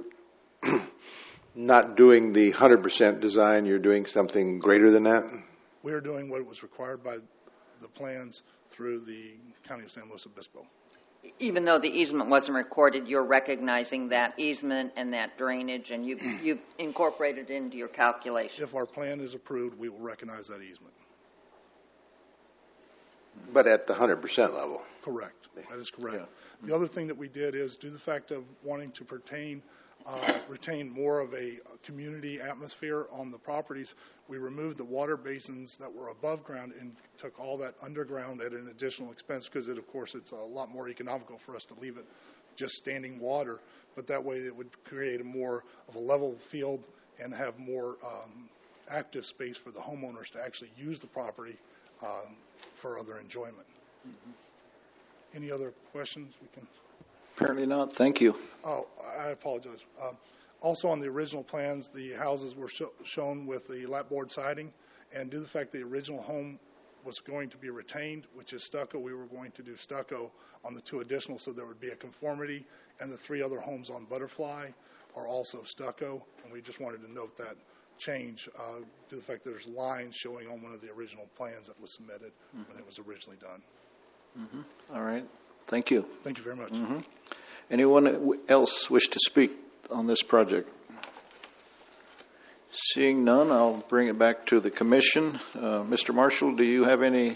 not doing the 100% design, you're doing something greater than that? We're doing what was required by the plans through the County of San Luis Obispo. Even though the easement wasn't recorded, you're recognizing that easement and that drainage, and you've incorporated it into your calculation. If our plan is approved, we will recognize that easement. But at the 100% level? Correct. That is correct. Yeah. The other thing that we did is, due to the fact of wanting to retain more of a community atmosphere on the properties, we removed the water basins that were above ground and took all that underground at an additional expense because, of course, it's a lot more economical for us to leave it just standing water. But that way it would create a more of a level field and have more active space for the homeowners to actually use the property for other enjoyment. Any other questions we can... Apparently not. Thank you. Oh, I apologize. Also on the original plans, the houses were shown with the lapboard siding, and due to the fact the original home was going to be retained, which is stucco, we were going to do stucco on the 2 additional so there would be a conformity, and the 3 other homes on Butterfly are also stucco, and we just wanted to note that change due to the fact that there's lines showing on one of the original plans that was submitted when it was originally done. All right. Thank you. Thank you very much. Anyone else wish to speak on this project? Seeing none, I'll bring it back to the commission. Mr. Marshall, do you have anything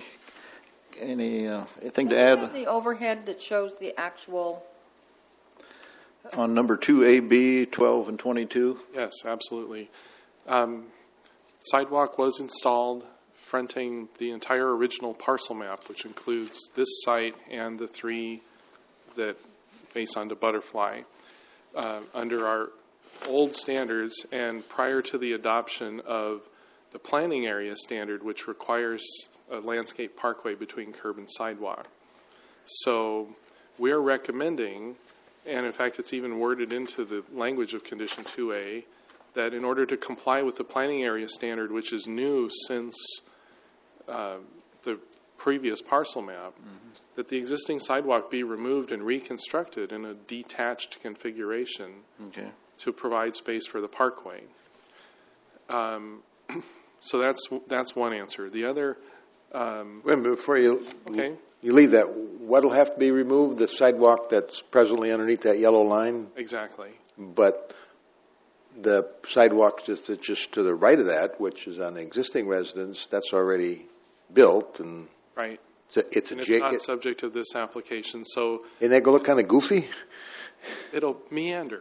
to add? The overhead that shows the actual... On number 2AB, 12 and 22? Yes, absolutely. Sidewalk was installed fronting the entire original parcel map, which includes this site and the 3 that face onto Butterfly. Under our old standards and prior to the adoption of the planning area standard, which requires a landscape parkway between curb and sidewalk. So we're recommending, and in fact it's even worded into the language of condition 2A, that in order to comply with the planning area standard, which is new since the previous parcel map, that the existing sidewalk be removed and reconstructed in a detached configuration to provide space for the parkway. So that's one answer. The other... Wait a minute, before you leave that, what'll have to be removed? The sidewalk that's presently underneath that yellow line? Exactly. But the sidewalk just to the right of that, which is on the existing residence, that's already built and right. It's not subject to this application. So isn't that going to look kind of goofy? It'll meander.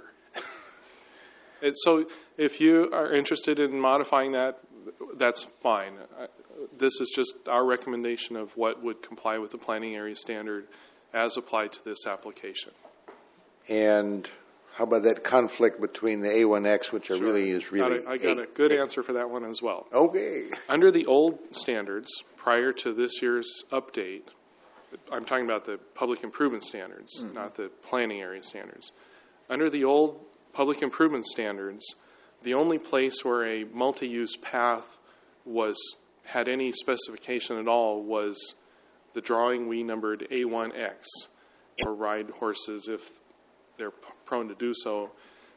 So if you are interested in modifying that, that's fine. This is just our recommendation of what would comply with the planning area standard as applied to this application. And How about that conflict between the A1X, which Sure. is really... I got a good answer for that one as well. Okay. Under the old standards, prior to this year's update, I'm talking about the public improvement standards, not the planning area standards. Under the old public improvement standards, the only place where a multi-use path had any specification at all was the drawing we numbered A1X, or ride horses if they're prone to do so.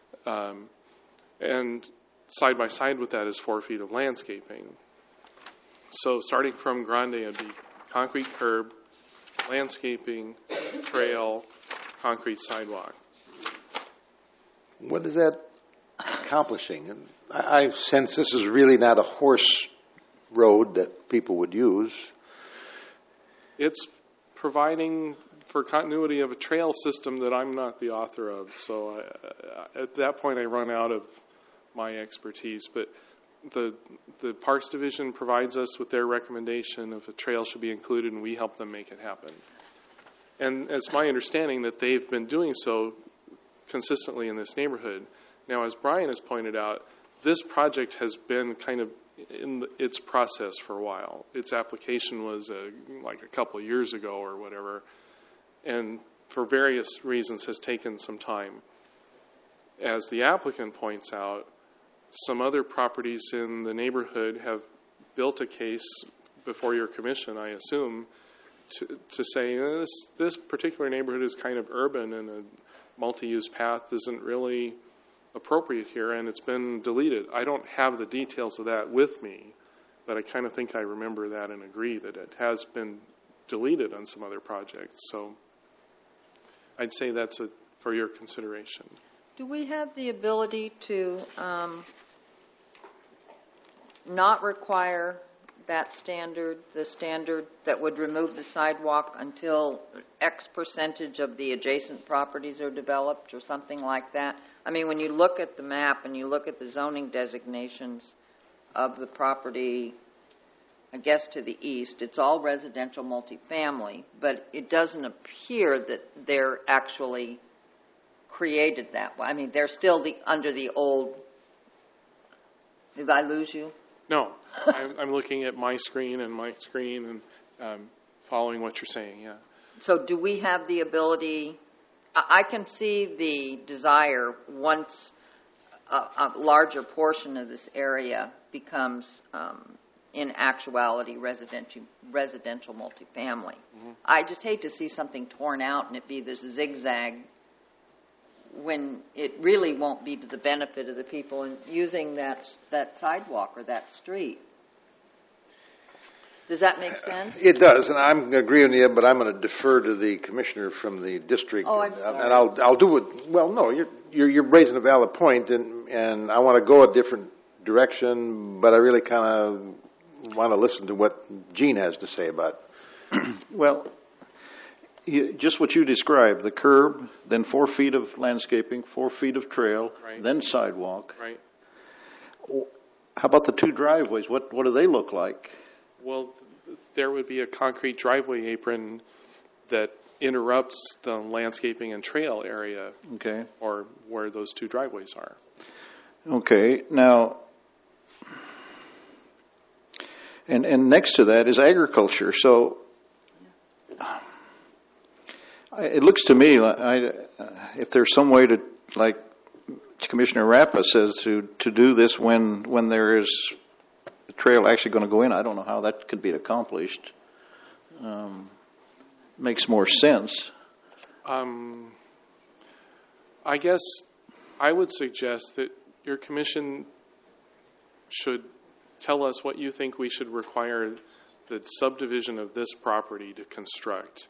And side by side with that is 4 feet of landscaping. So starting from Grande, it'd be concrete curb, landscaping, trail, concrete sidewalk. What is that accomplishing? And I sense this is really not a horse road that people would use. It's providing for continuity of a trail system that I'm not the author of. So at that point, I run out of my expertise. But the Parks Division provides us with their recommendation if a trail should be included, and we help them make it happen. And it's my understanding that they've been doing so consistently in this neighborhood. Now, as Brian has pointed out, this project has been kind of in its process for a while. Its application was like a couple of years ago or whatever, and for various reasons has taken some time. As the applicant points out, some other properties in the neighborhood have built a case before your commission, I assume, to say this particular neighborhood is kind of urban and a multi-use path isn't really appropriate here, and it's been deleted. I don't have the details of that with me, but I kind of think I remember that and agree that it has been deleted on some other projects. So I'd say that's for your consideration. Do we have the ability to not require that standard, the standard that would remove the sidewalk until X percentage of the adjacent properties are developed or something like that? I mean, when you look at the map and you look at the zoning designations of the property, I guess to the east, it's all residential multifamily, but it doesn't appear that they're actually created that way. I mean, they're still under the old... Did I lose you? No, I'm looking at my screen and following what you're saying, yeah. So do we have the ability, I can see the desire once a larger portion of this area becomes, in actuality, residential multifamily. Mm-hmm. I just hate to see something torn out and it be this zigzag when it really won't be to the benefit of the people in using that sidewalk or that street. Does that make sense? It does, and I'm agreeing with you, but I'm going to defer to the commissioner from the district. Oh, I'm sorry. And I'll do it. Well, no, you're raising a valid point, and I want to go a different direction, but I really kind of want to listen to what Gene has to say about it. Well, just what you described, the curb, then 4 feet of landscaping, 4 feet of trail, right. Then sidewalk. Right. How about the two driveways? What do they look like? Well, there would be a concrete driveway apron that interrupts the landscaping and trail area. Okay. Or where those two driveways are. Okay. Now, and next to that is agriculture. So it looks to me like if there's some way to, like Commissioner Rappa says, to do this when there is the trail actually going to go in, I don't know how that could be accomplished. Makes more sense. I guess I would suggest that your commission should tell us what you think we should require the subdivision of this property to construct.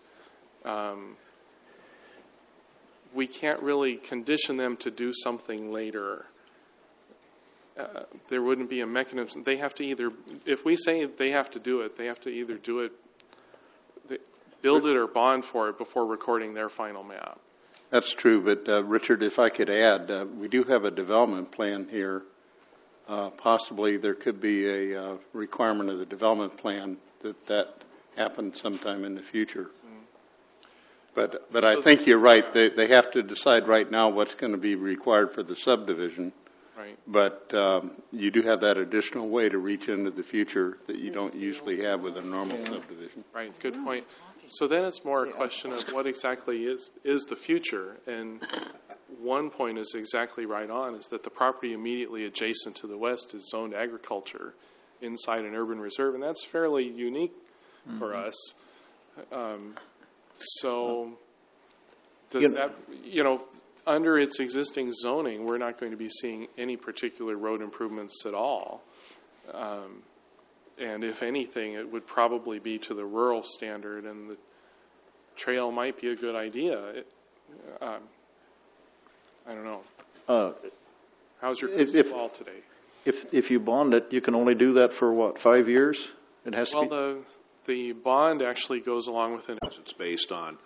We can't really condition them to do something later. There wouldn't be a mechanism. They have to either, if we say they have to do it, they have to either do it, build it or bond for it before recording their final map. That's true, but Richard, if I could add, we do have a development plan here. Possibly there could be a requirement of the development plan that happens sometime in the future. But I think you're right. They have to decide right now what's going to be required for the subdivision. Right. But you do have that additional way to reach into the future that you don't usually have with a normal subdivision. Right, good point. So then it's more a question of what exactly is the future. And one point is exactly right on, is that the property immediately adjacent to the west is zoned agriculture inside an urban reserve, and that's fairly unique for us. So does that, under its existing zoning, we're not going to be seeing any particular road improvements at all. And if anything, it would probably be to the rural standard, and the trail might be a good idea. I don't know. How's your crystal ball today? If you bond it, you can only do that for what, 5 years? It has to be. Well, the bond actually goes along with it. It's based on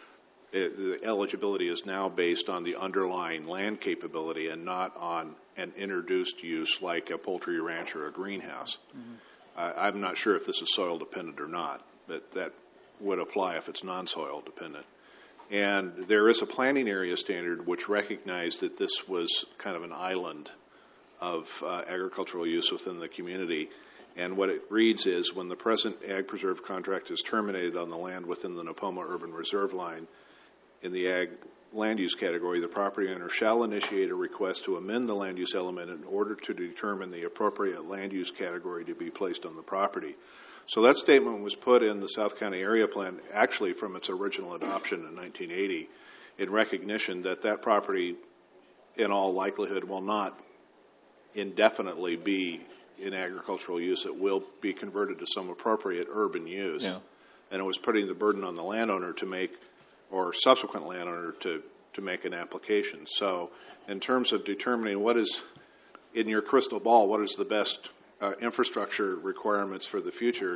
the eligibility is now based on the underlying land capability and not on an introduced use like a poultry ranch or a greenhouse. I'm not sure if this is soil dependent or not, but that would apply if it's non-soil dependent. And there is a planning area standard which recognized that this was kind of an island of agricultural use within the community. And what it reads is, when the present Ag Preserve contract is terminated on the land within the Napoma Urban Reserve line in the Ag land use category, the property owner shall initiate a request to amend the land use element in order to determine the appropriate land use category to be placed on the property. So that statement was put in the South County Area Plan actually from its original adoption in 1980 in recognition that that property in all likelihood will not indefinitely be in agricultural use. It will be converted to some appropriate urban use. Yeah. And it was putting the burden on the landowner to make, or subsequent landowner to make an application. So in terms of determining what is in your crystal ball, what is the best infrastructure requirements for the future,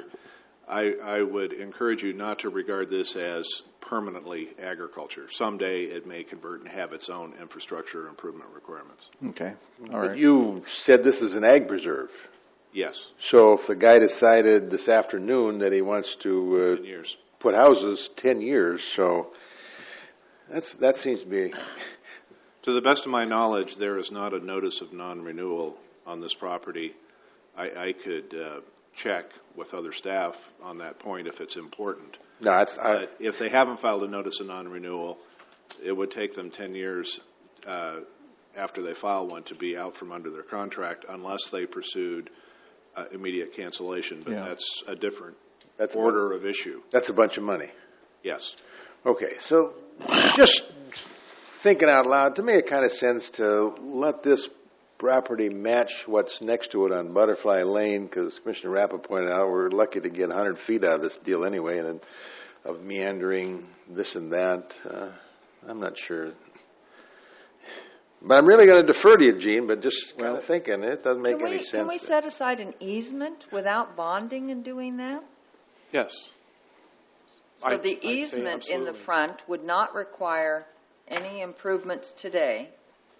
I would encourage you not to regard this as permanently agriculture. Someday it may convert and have its own infrastructure improvement requirements. Okay. All right. But you said this is an ag preserve. Yes. So if the guy decided this afternoon that he wants to 10 years. Put houses, 10 years, so that seems to be... To the best of my knowledge, there is not a notice of non-renewal on this property. I could check with other staff on that point if it's important. No, if they haven't filed a notice of non-renewal, it would take them 10 years after they file one to be out from under their contract unless they pursued immediate cancellation. But that's a different order of issue. That's a bunch of money. Yes. Okay, so just thinking out loud, to me it kind of sense to let this property match what's next to it on Butterfly Lane, because Commissioner Rappa pointed out we're lucky to get 100 feet out of this deal anyway, and of meandering this and that. I'm not sure. But I'm really going to defer to you, Gene, but just kind of thinking, it doesn't make any sense. Can we set aside an easement without bonding and doing that? Yes. So the easement in the front would not require any improvements today.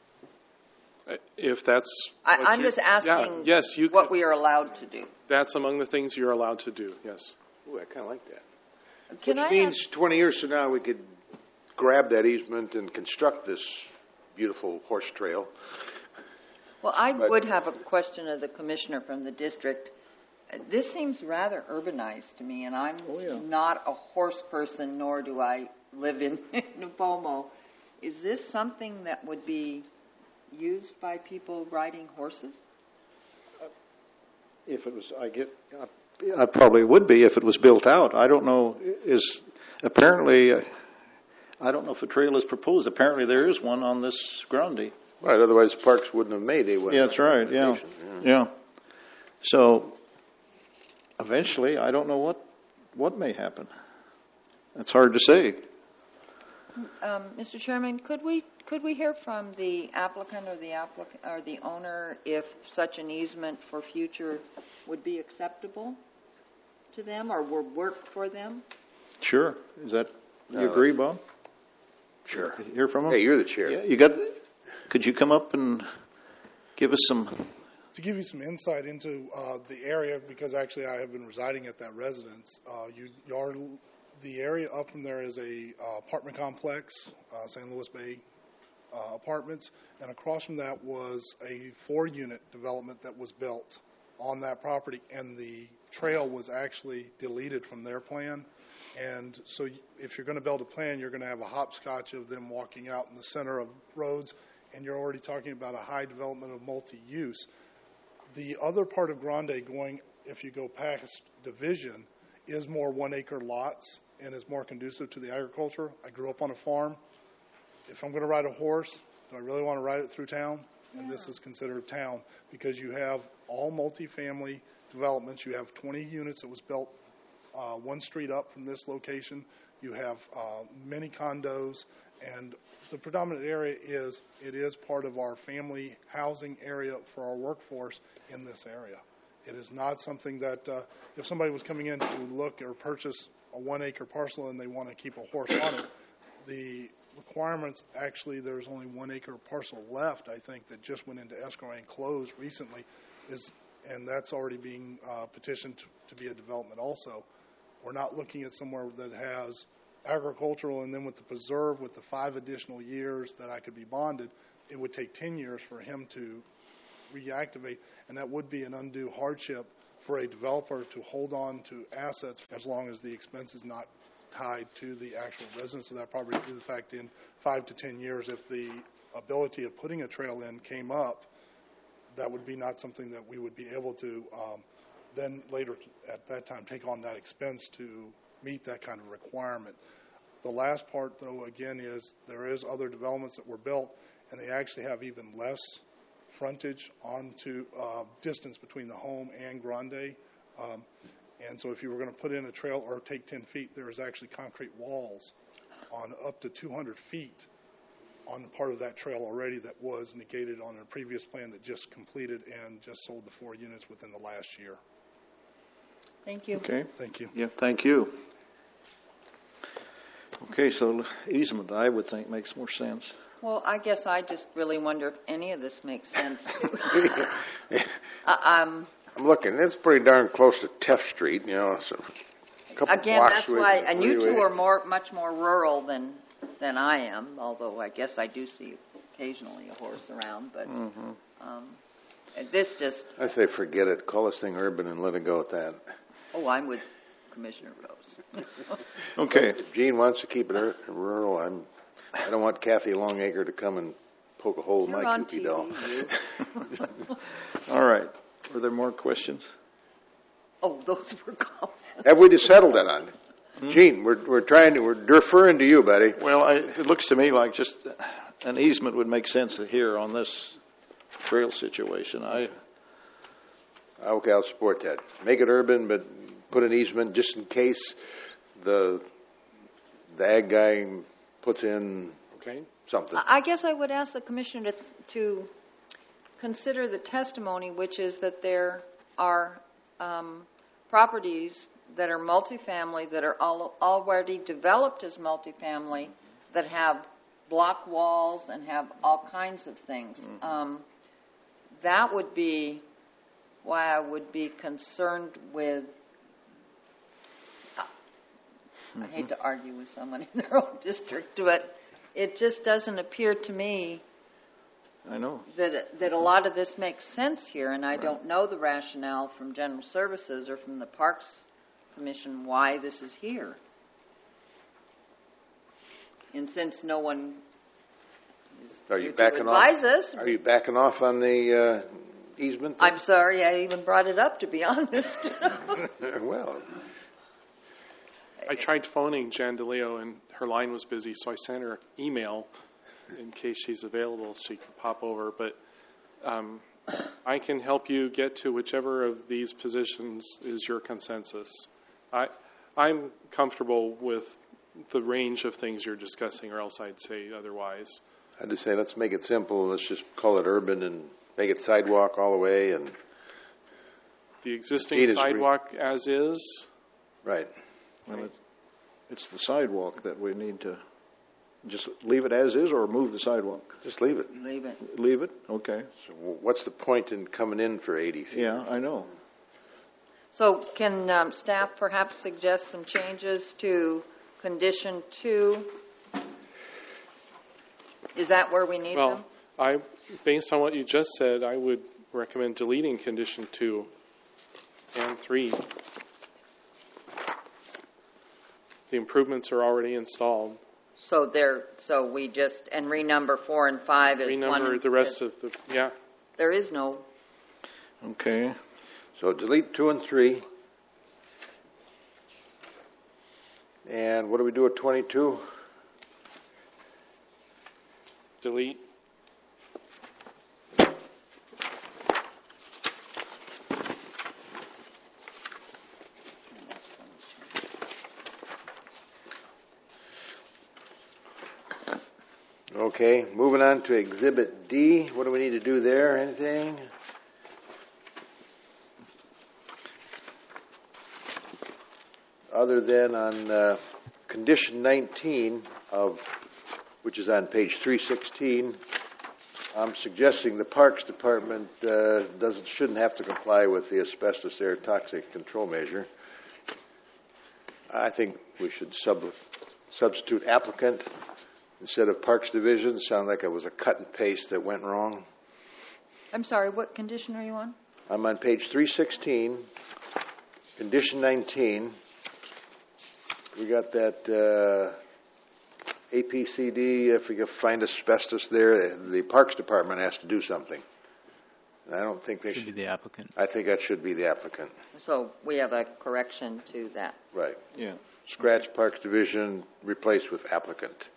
If that's... I'm just asking what we are allowed to do. That's among the things you're allowed to do, yes. Ooh, I kind of like that. Which means 20 years from now we could grab that easement and construct this beautiful horse trail. Well, I would have a question of the commissioner from the district. This seems rather urbanized to me, and I'm not a horse person, nor do I live in Napomo. Is this something that would be used by people riding horses? If it was, I probably would be if it was built out. I don't know. Apparently, I don't know if a trail is proposed. Apparently, there is one on this groundy. Right. Otherwise, parks wouldn't have made it. Yeah, that's right. Yeah. So eventually, I don't know what may happen. That's hard to say. Mr. Chairman, could we hear from the applicant or the owner if such an easement for future would be acceptable to them or would work for them? Sure. Is that you agree, Bob? Sure. Hear from him? Hey, you're the chair. Yeah, could you come up and give us some... To give you some insight into the area, because actually I have been residing at that residence, you are The area up from there is a apartment complex, San Luis Bay Apartments, and across from that was a 4-unit development that was built on that property, and the trail was actually deleted from their plan. And so if you're going to build a plan, you're going to have a hopscotch of them walking out in the center of roads, and you're already talking about a high development of multi-use. The other part of Grande going, if you go past Division, is more 1-acre lots and is more conducive to the agriculture. I grew up on a farm. If I'm going to ride a horse, do I really want to ride it through town? Yeah. And this is considered town because you have all multifamily developments. You have 20 units that was built one street up from this location. You have many condos, and the predominant area is part of our family housing area for our workforce in this area. It is not something that if somebody was coming in to look or purchase a 1-acre parcel and they want to keep a horse on it, the requirements, actually there's only 1-acre parcel left, I think, that just went into escrow and closed recently, and that's already being petitioned to be a development also. We're not looking at somewhere that has agricultural, and then with the preserve, with the 5 additional years that I could be bonded, it would take 10 years for him to reactivate, and that would be an undue hardship for a developer to hold on to assets as long as the expense is not tied to the actual residence of that property. Due to the fact in 5 to 10 years, if the ability of putting a trail in came up, that would be not something that we would be able to then later at that time take on that expense to meet that kind of requirement. The last part, though, again, is there is other developments that were built, and they actually have even less frontage onto distance between the home and Grande. And so if you were going to put in a trail or take 10 feet, there is actually concrete walls on up to 200 feet on the part of that trail already that was negated on a previous plan that just completed and just sold the 4 units within the last year. Thank you. Okay. Thank you. Yeah, thank you. Okay, so easement, I would think, makes more sense. Well, I guess I just really wonder if any of this makes sense. I'm looking. It's pretty darn close to Teff Street, you know. So a couple again, blocks that's why. And you two away. are much more rural than I am. Although I guess I do see occasionally a horse around, but this just. I say forget it. Call this thing urban and let it go at that. Oh, I'm with Commissioner Rose. Okay. If Gene wants to keep it rural, I don't want Kathy Longacre to come and poke a hole in my Kewpie doll. All right. Were there more questions? Oh, those were comments. Have we just settled that on? Gene, we're deferring to you, buddy. Well, it looks to me like just an easement would make sense here on this trail situation. Okay, I'll support that. Make it urban, but put an easement just in case the ag guy puts in something. I guess I would ask the commissioner to consider the testimony, which is that there are properties that are multifamily that are already developed as multifamily that have block walls and have all kinds of things. That would be why I would be concerned with. I hate to argue with someone in their own district, but it just doesn't appear to me. I know that a lot of this makes sense here, and I don't know the rationale from General Services or from the Parks Commission why this is here. And since no one is here to advise us, are you backing off on the easement? I'm sorry, I even brought it up, to be honest. Well, I tried phoning Jan DeLeo, and her line was busy, so I sent her an email in case she's available. She could pop over. But I can help you get to whichever of these positions is your consensus. I'm comfortable with the range of things you're discussing, or else I'd say otherwise. I'd just say let's make it simple. Let's just call it urban and make it sidewalk all the way. And the existing sidewalk as is? Right. Well, it's the sidewalk that we need to just leave it as is, or move the sidewalk? Just leave it. Leave it. Leave it? Okay. So what's the point in coming in for 80 feet? Yeah, I know. So can staff perhaps suggest some changes to condition 2? Is that where we need them? Based on what you just said, I would recommend deleting condition 2 and 3. The improvements are already installed. So we just, and renumber 4 and 5 is one. Renumber the rest of the, yeah. There is no. Okay. So delete 2 and 3. And what do we do at 22? Delete. Okay, moving on to Exhibit D. What do we need to do there? Anything? Other than on condition 19 which is on page 316, I'm suggesting the Parks Department shouldn't have to comply with the asbestos air toxic control measure. I think we should substitute applicant instead of Parks Division. Sound like it was a cut and paste that went wrong. I'm sorry, what condition are you on? I'm on page 316, condition 19. We got that APCD, if we can find asbestos there, the Parks Department has to do something. And I don't think they should be the applicant. I think that should be the applicant. So we have a correction to that. Right. Yeah. Scratch Parks Division, replace with applicant.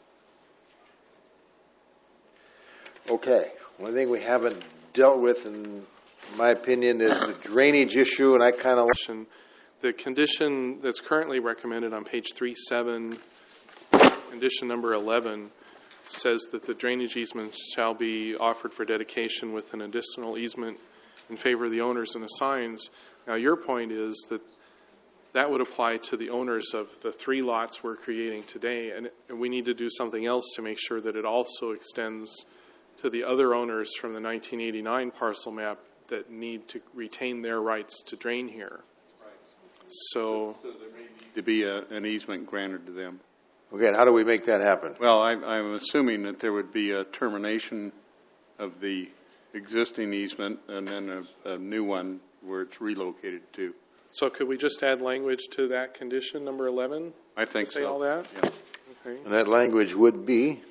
Okay. One thing we haven't dealt with, in my opinion, is the drainage issue, and I kind of... The condition that's currently recommended on page 3.7, condition number 11, says that the drainage easement shall be offered for dedication with an additional easement in favor of the owners and assigns. Now, your point is that that would apply to the owners of the 3 lots we're creating today, and we need to do something else to make sure that it also extends to the other owners from the 1989 parcel map that need to retain their rights to drain here. So there may need to be an easement granted to them. Okay, and how do we make that happen? Well, I'm assuming that there would be a termination of the existing easement and then a new one where it's relocated to. So could we just add language to that condition, number 11? I think say so. all that? Yeah. Okay. And that language would be?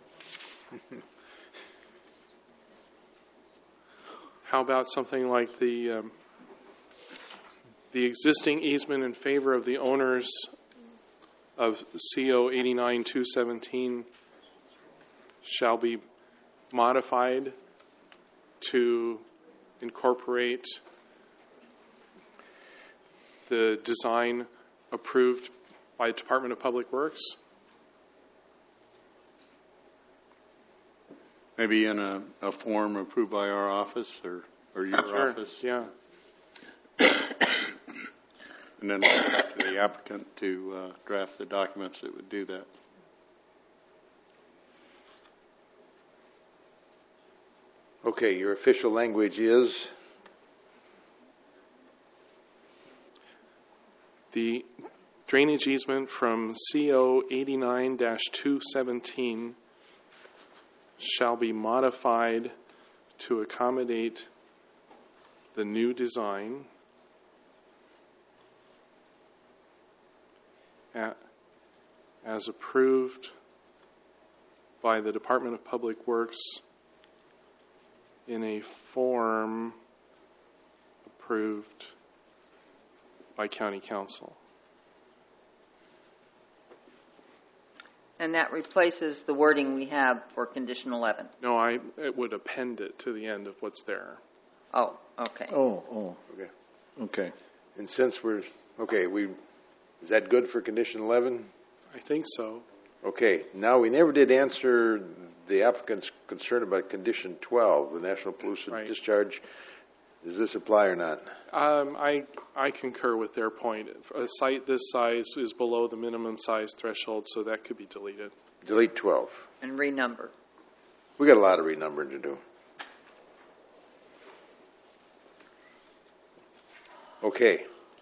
How about something like the existing easement in favor of the owners of CO 89-217 shall be modified to incorporate the design approved by the Department of Public Works? Maybe in a form approved by our office or your Sure. office. Yeah. And then to the applicant to draft the documents that would do that. Okay, your official language is? The drainage easement from CO 89-217 shall be modified to accommodate the new design as approved by the Department of Public Works in a form approved by County Council. And that replaces the wording we have for condition 11. No, it would append it to the end of what's there. Oh, okay. Okay. Okay. And since is that good for condition 11? I think so. Okay. Now, we never did answer the applicant's concern about condition 12, the National Pollution Discharge. Does this apply or not? I concur with their point. A site this size is below the minimum size threshold, so that could be deleted. Delete 12. And renumber. We got a lot of renumbering to do. Okay.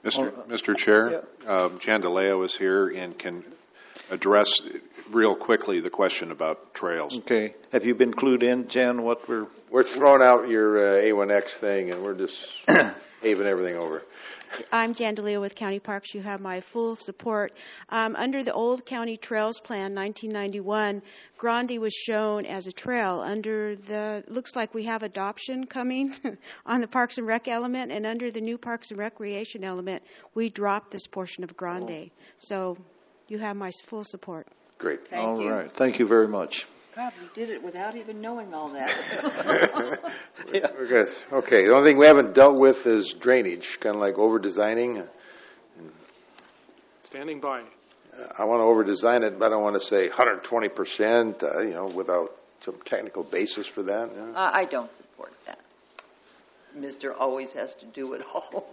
Mr. Chair, Jan DeLeo is here and can address real quickly the question about trails. Okay. Have you been clued in, Jan, what We're throwing out your A1X thing, and we're just paving everything over. I'm Jan DeLeo with County Parks. You have my full support. Under the old County Trails Plan, 1991, Grande was shown as a trail. Looks like we have adoption coming on the Parks and Rec element, and under the new Parks and Recreation element, we dropped this portion of Grande. So you have my full support. Great. Thank you. All right. Thank you very much. God, we did it without even knowing all that. We're good. Okay, the only thing we haven't dealt with is drainage, kind of like over-designing. Standing by. I want to over-design it, but I don't want to say 120%, without some technical basis for that. Yeah. I don't support that. Mr. always has to do it all.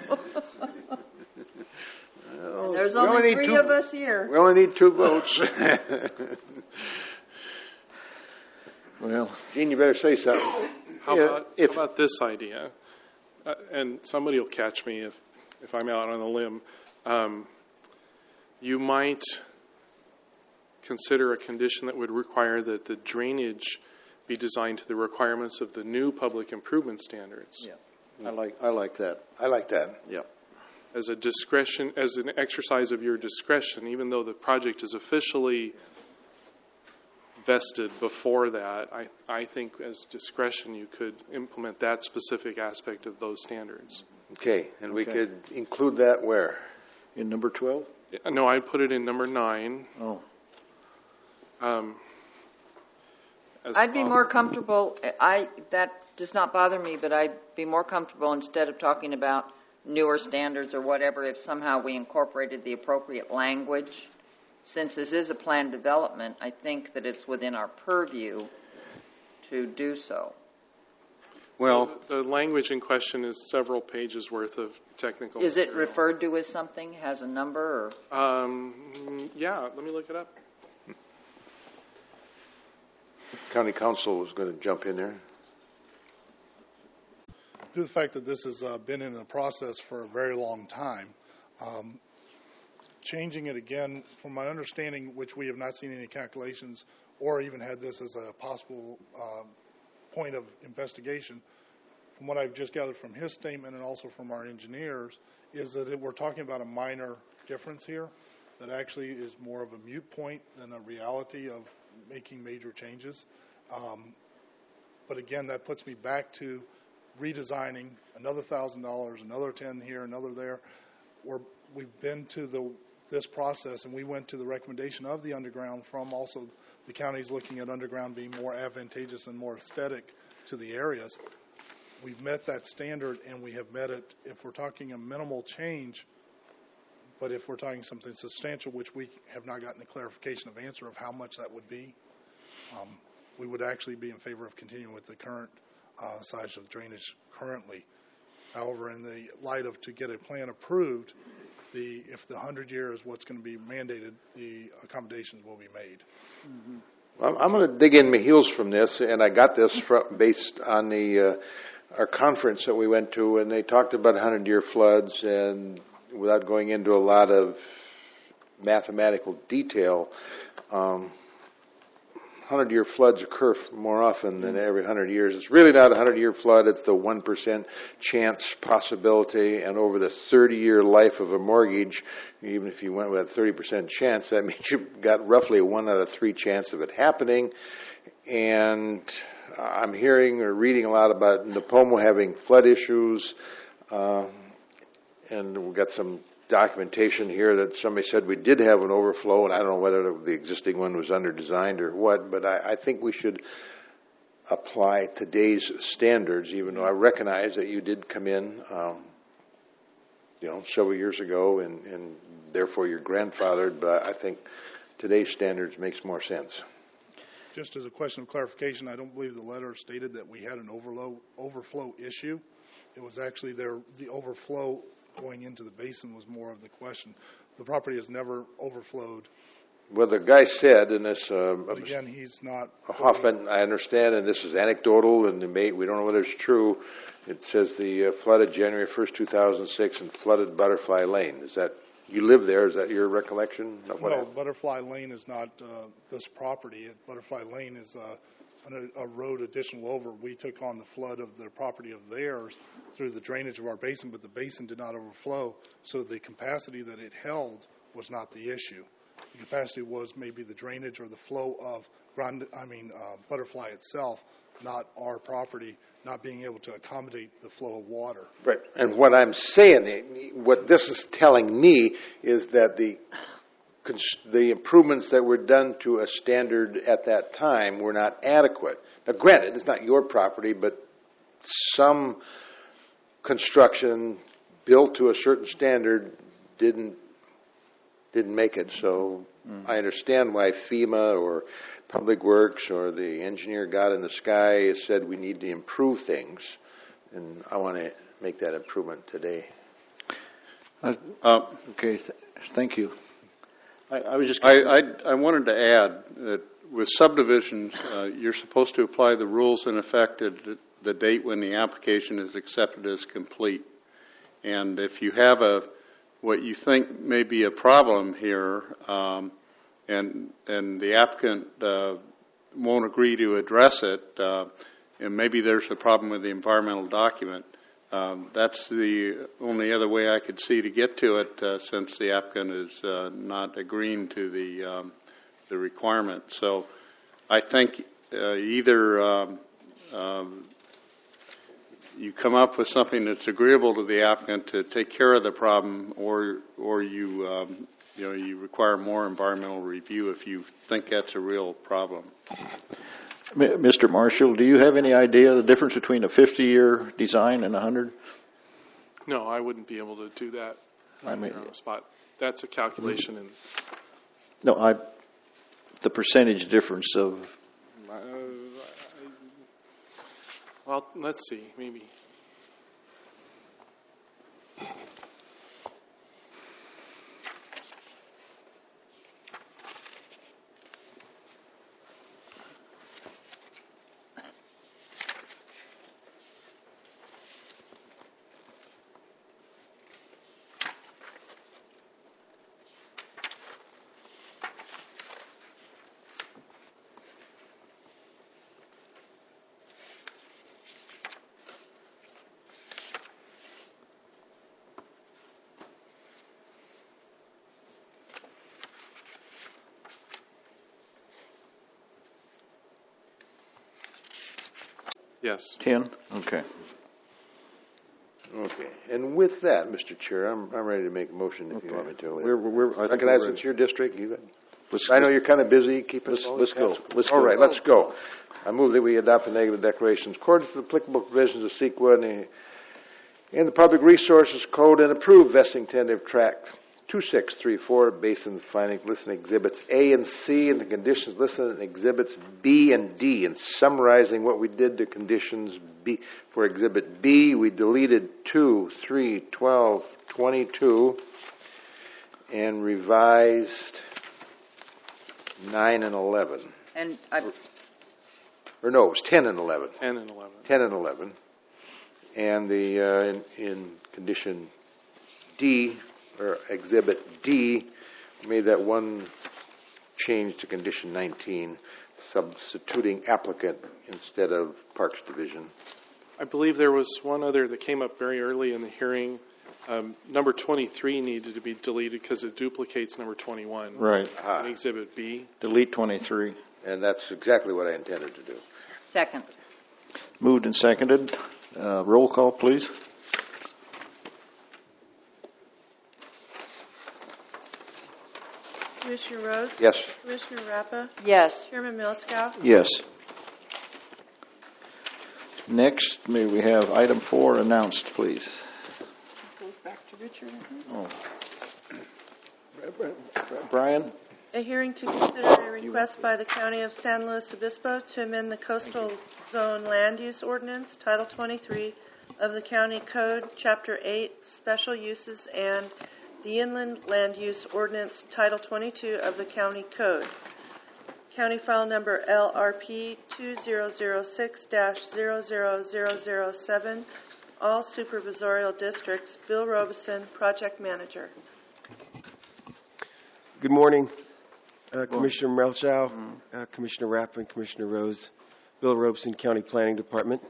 And there's only three of us here. We only need 2 votes. Well, Gene, you better say something. How about this idea? And somebody will catch me if I'm out on a limb. You might consider a condition that would require that the drainage be designed to the requirements of the new public improvement standards. Yeah, I like that. I like that. Yeah. As an exercise of your discretion, even though the project is officially vested before that, I think as discretion you could implement that specific aspect of those standards. Okay, and we could include that where? In number 12? No, I'd put it in number 9. Oh. I'd be more comfortable, that does not bother me, but I'd be more comfortable instead of talking about newer standards or whatever if somehow we incorporated the appropriate language. Since this is a planned development, I think that it's within our purview to do so. Well, the language in question is several pages worth of technical. Is it referred to as something? Has a number? Or? Yeah, let me look it up. County Council was going to jump in there. Due to the fact that this has been in the process for a very long time, changing it again, from my understanding, which we have not seen any calculations or even had this as a possible point of investigation, from what I've just gathered from his statement and also from our engineers, is that we're talking about a minor difference here that actually is more of a moot point than a reality of making major changes. But again, that puts me back to redesigning another $1,000, another 10 here, another there. We've been to this process, and we went to the recommendation of the underground from also the counties looking at underground being more advantageous and more aesthetic to the areas. We've met that standard, and we have met it if we're talking a minimal change, but if we're talking something substantial, which we have not gotten a clarification of answer of how much that would be, we would actually be in favor of continuing with the current size of drainage currently. However, in the light of to get a plan approved, if the 100-year is what's going to be mandated, the accommodations will be made. Mm-hmm. I'm going to dig in my heels from this, and I got this based on our conference that we went to, and they talked about 100-year floods, and without going into a lot of mathematical detail, 100-year floods occur more often than every 100 years. It's really not a 100-year flood. It's the 1% chance possibility. And over the 30-year life of a mortgage, even if you went with a 30% chance, that means you've got roughly a 1 out of 3 chance of it happening. And I'm hearing or reading a lot about Nipomo having flood issues. And we've got some documentation here that somebody said we did have an overflow, and I don't know whether the existing one was under-designed or what, but I think we should apply today's standards, even though I recognize that you did come in, several years ago, and therefore you're grandfathered, but I think today's standards makes more sense. Just as a question of clarification, I don't believe the letter stated that we had an overflow issue. It was actually the overflow going into the basin was more of the question. The property has never overflowed Well, the guy said, and this, But again, he's not. Hoffman, I understand, and this is anecdotal, and we don't know whether it's true. It says the flooded January 1st, 2006, and flooded Butterfly Lane. Is that, you live there, is that your recollection? No, Butterfly Lane is not this property. Butterfly Lane is a road additional over. We took on the flood of the property of theirs through the drainage of our basin, but the basin did not overflow, so the capacity that it held was not the issue. The capacity was maybe the drainage or the flow of Butterfly itself, not our property, not being able to accommodate the flow of water. Right. And what I'm saying, what this is telling me is that the improvements that were done to a standard at that time were not adequate. Now, granted, it's not your property, but some construction built to a certain standard didn't make it. So I understand why FEMA or Public Works or the engineer God in the sky said we need to improve things, and I want to make that improvement today. Okay, thank you. I wanted to add that with subdivisions, you're supposed to apply the rules in effect at the date when the application is accepted as complete. And if you have what you think may be a problem here, and the applicant won't agree to address it, and maybe there's a problem with the environmental document, that's the only other way I could see to get to it, since the applicant is not agreeing to the requirement. So I think either you come up with something that's agreeable to the applicant to take care of the problem, or you require more environmental review if you think that's a real problem. Mr. Marshall, do you have any idea the difference between a 50-year design and 100? No, I wouldn't be able to do that on the spot. That's a calculation. The percentage difference of... Well, let's see, maybe. Yes. 10? Okay. Okay. And with that, Mr. Chair, I'm ready to make a motion if you want me to. I recognize it's your district. I know you're kind of busy keeping it. Let's go. All right, let's go. I move that we adopt the negative declarations according to the applicable provisions of CEQA and the Public Resources Code, and approve vesting tentative tract 2634 based on the findings listed in Exhibits A and C and the conditions listed in Exhibits B and D. And summarizing what we did to conditions B, for Exhibit B, we deleted 2, 3, 12, 22, and revised 9 and 11. And or no, it was 10 and 11. 10 and 11. 10 and 11. And the in condition D, or Exhibit D, made that one change to condition 19, substituting applicant instead of Parks Division. I believe there was one other that came up very early in the hearing. Number 23 needed to be deleted because it duplicates number 21. Right. In Exhibit B. Delete 23. And that's exactly what I intended to do. Second. Moved and seconded. Roll call, please. Commissioner Rhodes? Yes. Commissioner Rappa? Yes. Chairman Milscow? Yes. Next, may we have item 4 announced, please. Goes back to Richard. Oh. Brian? A hearing to consider a request by the County of San Luis Obispo to amend the Coastal Zone Land Use Ordinance, Title 23 of the County Code, Chapter 8, Special Uses, and the Inland Land Use Ordinance, Title 22 of the County Code. County File Number LRP 2006-00007, all supervisorial districts. Bill Robeson, Project Manager. Good morning, Commissioner Melchow, Commissioner Rappin, Commissioner Rose, Bill Robeson, County Planning Department.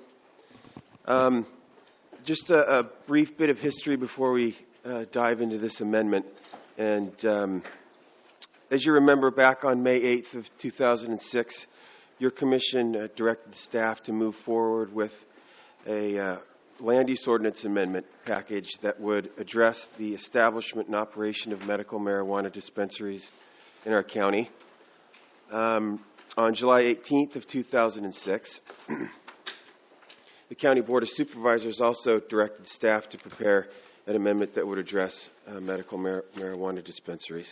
Just a brief bit of history before we dive into this amendment. And as you remember, back on May 8th of 2006, your commission directed staff to move forward with a land use ordinance amendment package that would address the establishment and operation of medical marijuana dispensaries in our county. On July 18th of 2006, the County Board of Supervisors also directed staff to prepare an amendment that would address medical marijuana dispensaries.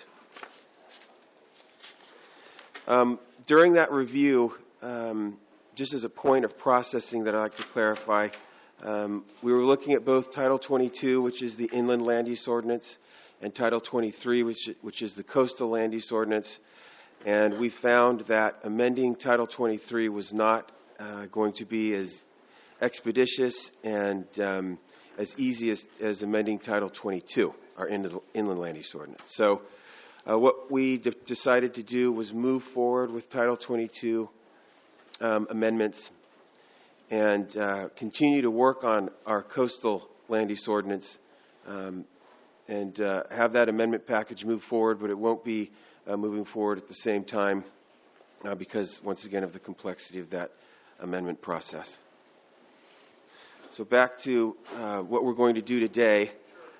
During that review, just as a point of processing that I'd like to clarify, we were looking at both Title 22, which is the Inland Land Use Ordinance, and Title 23, which is the Coastal Land Use Ordinance. And we found that amending Title 23 was not going to be as expeditious and as easy as amending Title 22, our Inland Land Use Ordinance. So what we decided to do was move forward with Title 22 amendments and continue to work on our Coastal Land Use Ordinance and have that amendment package move forward, but it won't be moving forward at the same time because, once again, of the complexity of that amendment process. So back to what we're going to do today.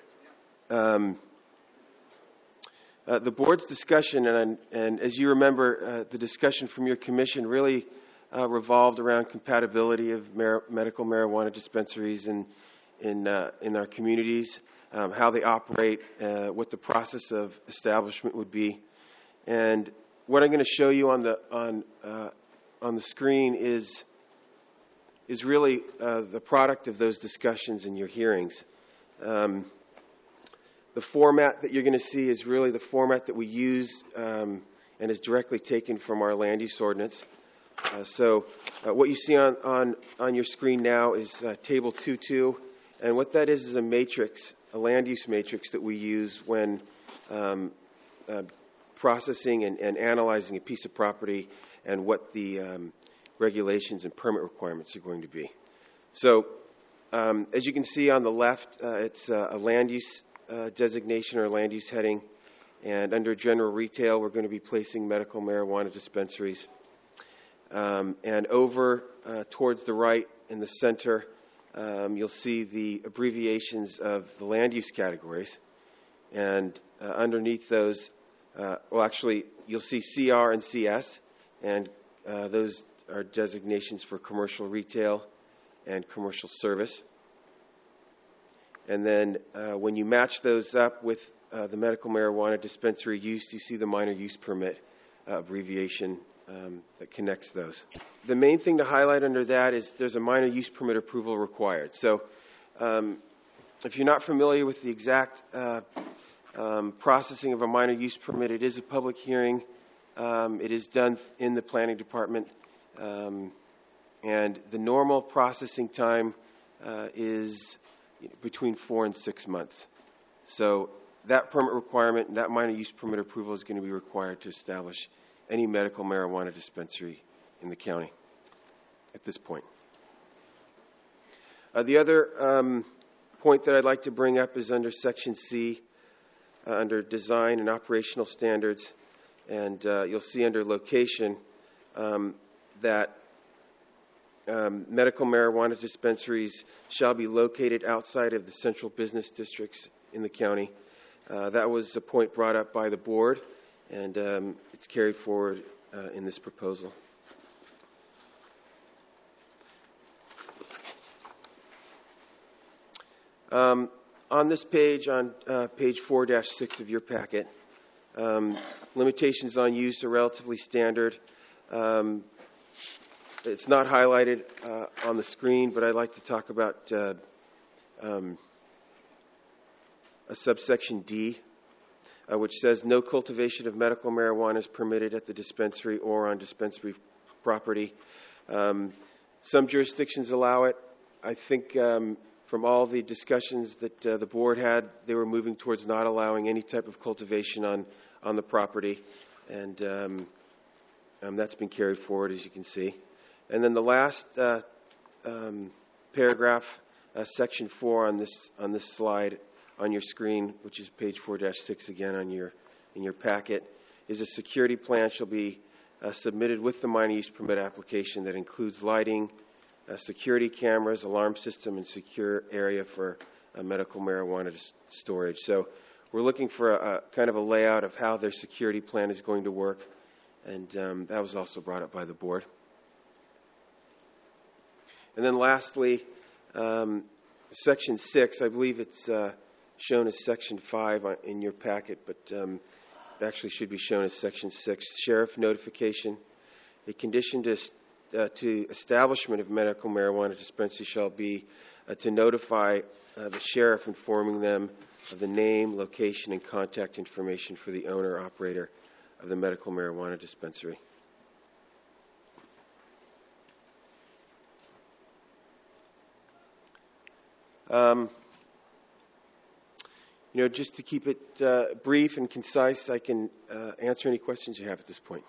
The board's discussion, and as you remember, the discussion from your commission really revolved around compatibility of medical marijuana dispensaries in our communities, how they operate, what the process of establishment would be. And what I'm going to show you on the screen is really the product of those discussions in your hearings. The format that you're going to see is really the format that we use and is directly taken from our land use ordinance. So what you see on your screen now is Table 2.2, and what that is a matrix, a land use matrix that we use when processing and analyzing a piece of property and what the regulations and permit requirements are going to be. So as you can see on the left, it's a land use designation or land use heading, and under general retail we're going to be placing medical marijuana dispensaries. And over towards the right in the center, you'll see the abbreviations of the land use categories, and underneath those, well, actually, you'll see CR and CS, and those are designations for commercial retail and commercial service. And then when you match those up with the medical marijuana dispensary use, you see the minor use permit abbreviation that connects those. The main thing to highlight under that is there's a minor use permit approval required. So if you're not familiar with the exact processing of a minor use permit, it is a public hearing. It is done in the planning department. And the normal processing time is between 4 and 6 months. So that permit requirement, that minor use permit approval is going to be required to establish any medical marijuana dispensary in the county at this point. The other point that I'd like to bring up is under Section C, under Design and Operational Standards, and you'll see under Location that medical marijuana dispensaries shall be located outside of the central business districts in the county. That was a point brought up by the board, and it's carried forward in this proposal. On this page, on page 4-6 of your packet, limitations on use are relatively standard. It's not highlighted on the screen, but I'd like to talk about a subsection D, which says no cultivation of medical marijuana is permitted at the dispensary or on dispensary property. Some jurisdictions allow it. I think from all the discussions that the board had, they were moving towards not allowing any type of cultivation on the property, and that's been carried forward, as you can see. And then the last paragraph, section 4 on this slide on your screen, which is page 4-6 again in your packet, is a security plan shall be submitted with the minor use permit application that includes lighting, security cameras, alarm system, and secure area for medical marijuana storage. So we're looking for a kind of a layout of how their security plan is going to work, and that was also brought up by the board. And then lastly, section 6, I believe it's shown as section 5 in your packet, but it actually should be shown as section 6, sheriff notification. A condition to establishment of medical marijuana dispensary shall be to notify the sheriff, informing them of the name, location, and contact information for the owner operator of the medical marijuana dispensary. Just to keep it brief and concise, I can answer any questions you have at this point.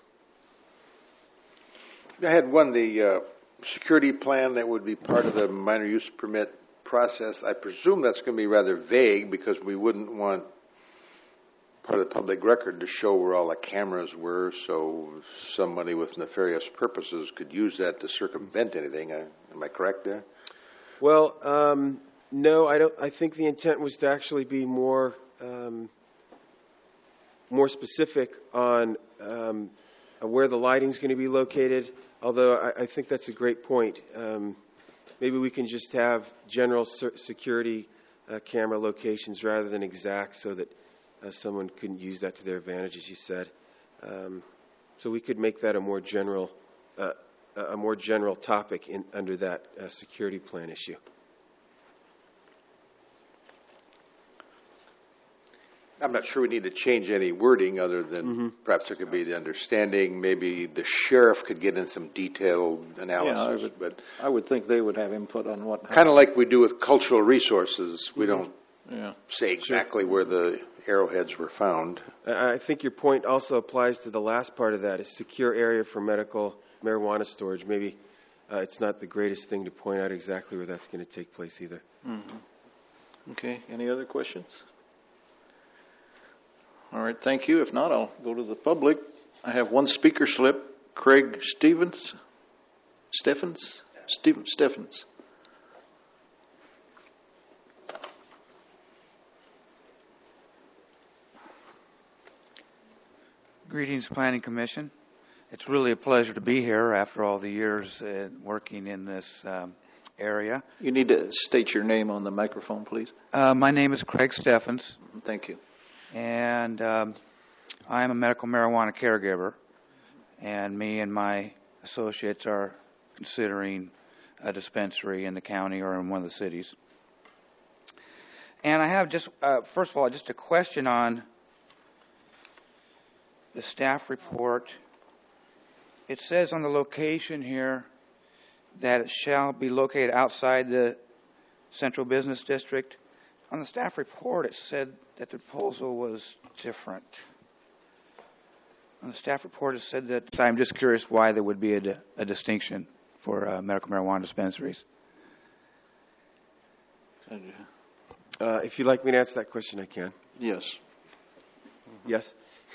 I had one, the security plan that would be part of the minor use permit process. I presume that's going to be rather vague because we wouldn't want part of the public record to show where all the cameras were, so somebody with nefarious purposes could use that to circumvent anything. Am I correct there? Well, no, I don't. I think the intent was to actually be more specific on where the lighting is going to be located. Although I think that's a great point. Maybe we can just have general security camera locations rather than exact, so that someone couldn't use that to their advantage, as you said. So we could make that a more general topic under that security plan issue. I'm not sure we need to change any wording other than perhaps there could be the understanding. Maybe the sheriff could get in some detailed analysis. Yeah, I would think they would have input on what. Kind of like we do with cultural resources. We don't say exactly where the arrowheads were found. I think your point also applies to the last part of that, is secure area for medical marijuana storage. Maybe it's not the greatest thing to point out exactly where that's going to take place either. Okay, any other questions? All right, thank you. If not, I'll go to the public. I have one speaker slip, Craig Steffens. Greetings, Planning Commission. It's really a pleasure to be here after all the years working in this area. You need to state your name on the microphone, please. My name is Craig Steffens. Thank you. And I am a medical marijuana caregiver, and me and my associates are considering a dispensary in the county or in one of the cities. And I have just, first of all, just a question on the staff report. It says on the location here that it shall be located outside the central business district. On the staff report, it said that the proposal was different. On the staff report, it said that. So I'm just curious why there would be a distinction for medical marijuana dispensaries. If you'd like me to answer that question, I can. Yes. Yes?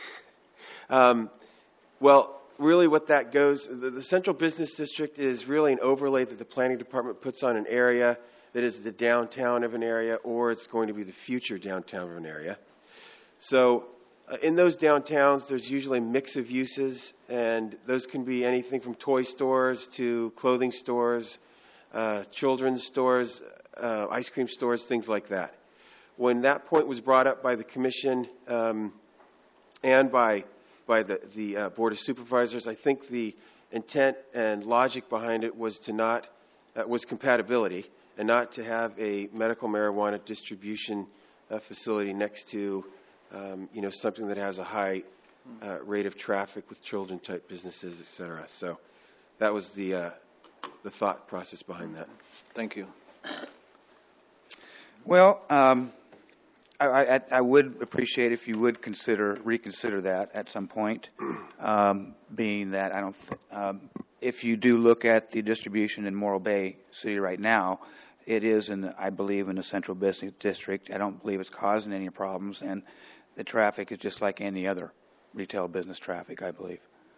Well, really what that goes, the central business district is really an overlay that the planning department puts on an area that is the downtown of an area, or it's going to be the future downtown of an area. So in those downtowns, there's usually a mix of uses, and those can be anything from toy stores to clothing stores, children's stores, ice cream stores, things like that. When that point was brought up by the commission and by the Board of Supervisors, I think the intent and logic behind it was was compatibility, and not to have a medical marijuana distribution facility next to, something that has a high rate of traffic with children-type businesses, et cetera. So that was the thought process behind that. Thank you. Well, I would appreciate if you would reconsider that at some point, being that if you do look at the distribution in Morro Bay City right now, it is, I believe, in the central business district. I don't believe it's causing any problems, and the traffic is just like any other retail business traffic, I believe.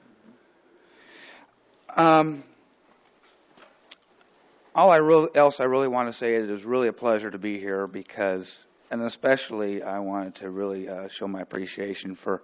All else I really want to say is it was really a pleasure to be here because, and especially I wanted to really show my appreciation for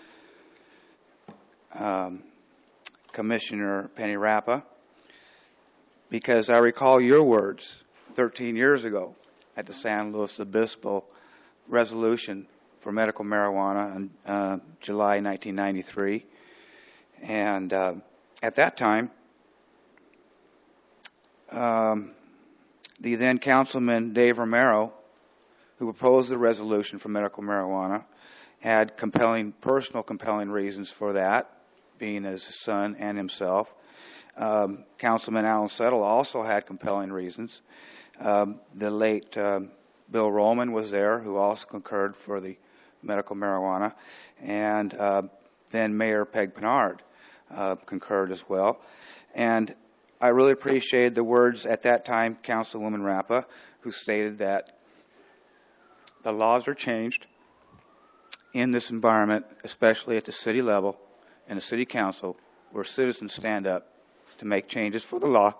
Commissioner Penny Rappa, because I recall your words 13 years ago at the San Luis Obispo resolution for medical marijuana in July 1993. And at that time, the then Councilman Dave Romero, who proposed the resolution for medical marijuana, had personal compelling reasons for that, being his son and himself. Councilman Alan Settle also had compelling reasons. The late Bill Roman was there, who also concurred for the medical marijuana, and then Mayor Peg Pinard concurred as well. And I really appreciated the words at that time, Councilwoman Rappa, who stated that the laws are changed in this environment, especially at the city level and the city council, where citizens stand up to make changes for the law.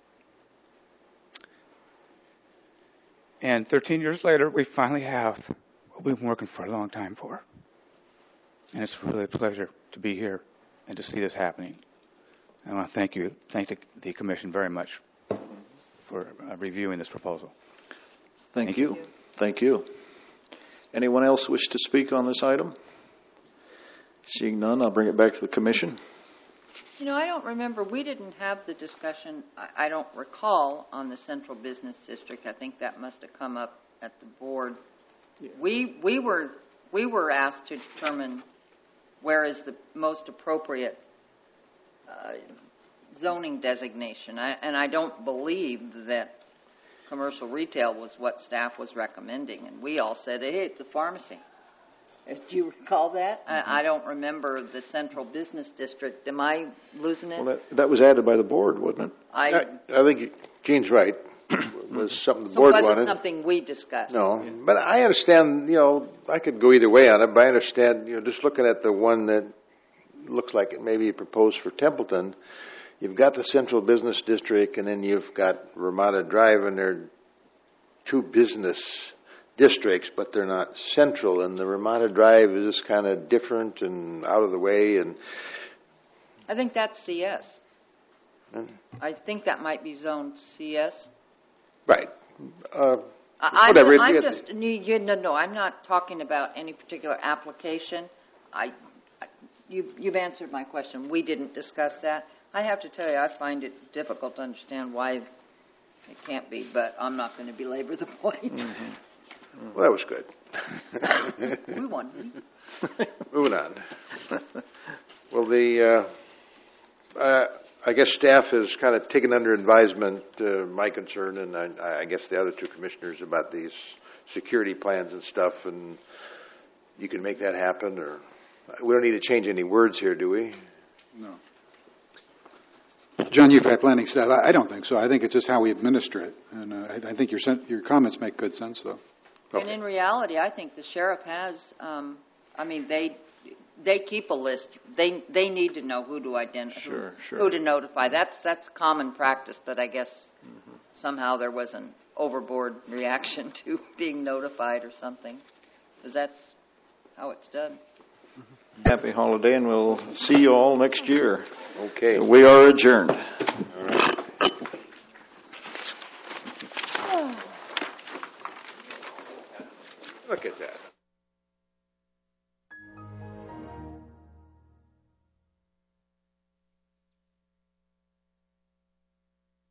And 13 years later, we finally have what we've been working for a long time for. And it's really a pleasure to be here and to see this happening. I want to thank the Commission very much for reviewing this proposal. Thank you. Thank you. Anyone else wish to speak on this item? Seeing none, I'll bring it back to the Commission. I don't remember. We didn't have the discussion, I don't recall, on the Central Business District. I think that must have come up at the board. Yeah. We were asked to determine where is the most appropriate zoning designation. And I don't believe that commercial retail was what staff was recommending. And we all said, hey, it's a pharmacy. Do you recall that? Mm-hmm. I don't remember the Central Business District. Am I losing it? Well, that was added by the board, wasn't it? I think Gene's right. It was something the board wanted. So it wasn't something we discussed. No, but I understand, I could go either way on it, but I understand, just looking at the one that looks like it may be proposed for Templeton, you've got the Central Business District, and then you've got Ramada Drive, and they're two business districts, but they're not central, and the Ramada Drive is just kind of different and out of the way. And I think that's CS. I think that might be zoned CS. Right. Whatever. I'm not talking about any particular application. You've answered my question. We didn't discuss that. I have to tell you, I find it difficult to understand why it can't be, but I'm not going to belabor the point. Mm-hmm. Well, that was good. We won. Moving on. Well, I guess staff has kind of taken under advisement my concern, and I guess the other two commissioners about these security plans and stuff, and you can make that happen, or we don't need to change any words here, do we? No. John Ufat, planning staff. I don't think so. I think it's just how we administer it, and I think your comments make good sense, though. Okay. And in reality, I think the sheriff has. They keep a list. They need to know who to identify, who to notify. That's common practice. But I guess somehow there was an overboard reaction to being notified or something, because that's how it's done. Happy holiday, and we'll see you all next year. Okay. We are adjourned. All right.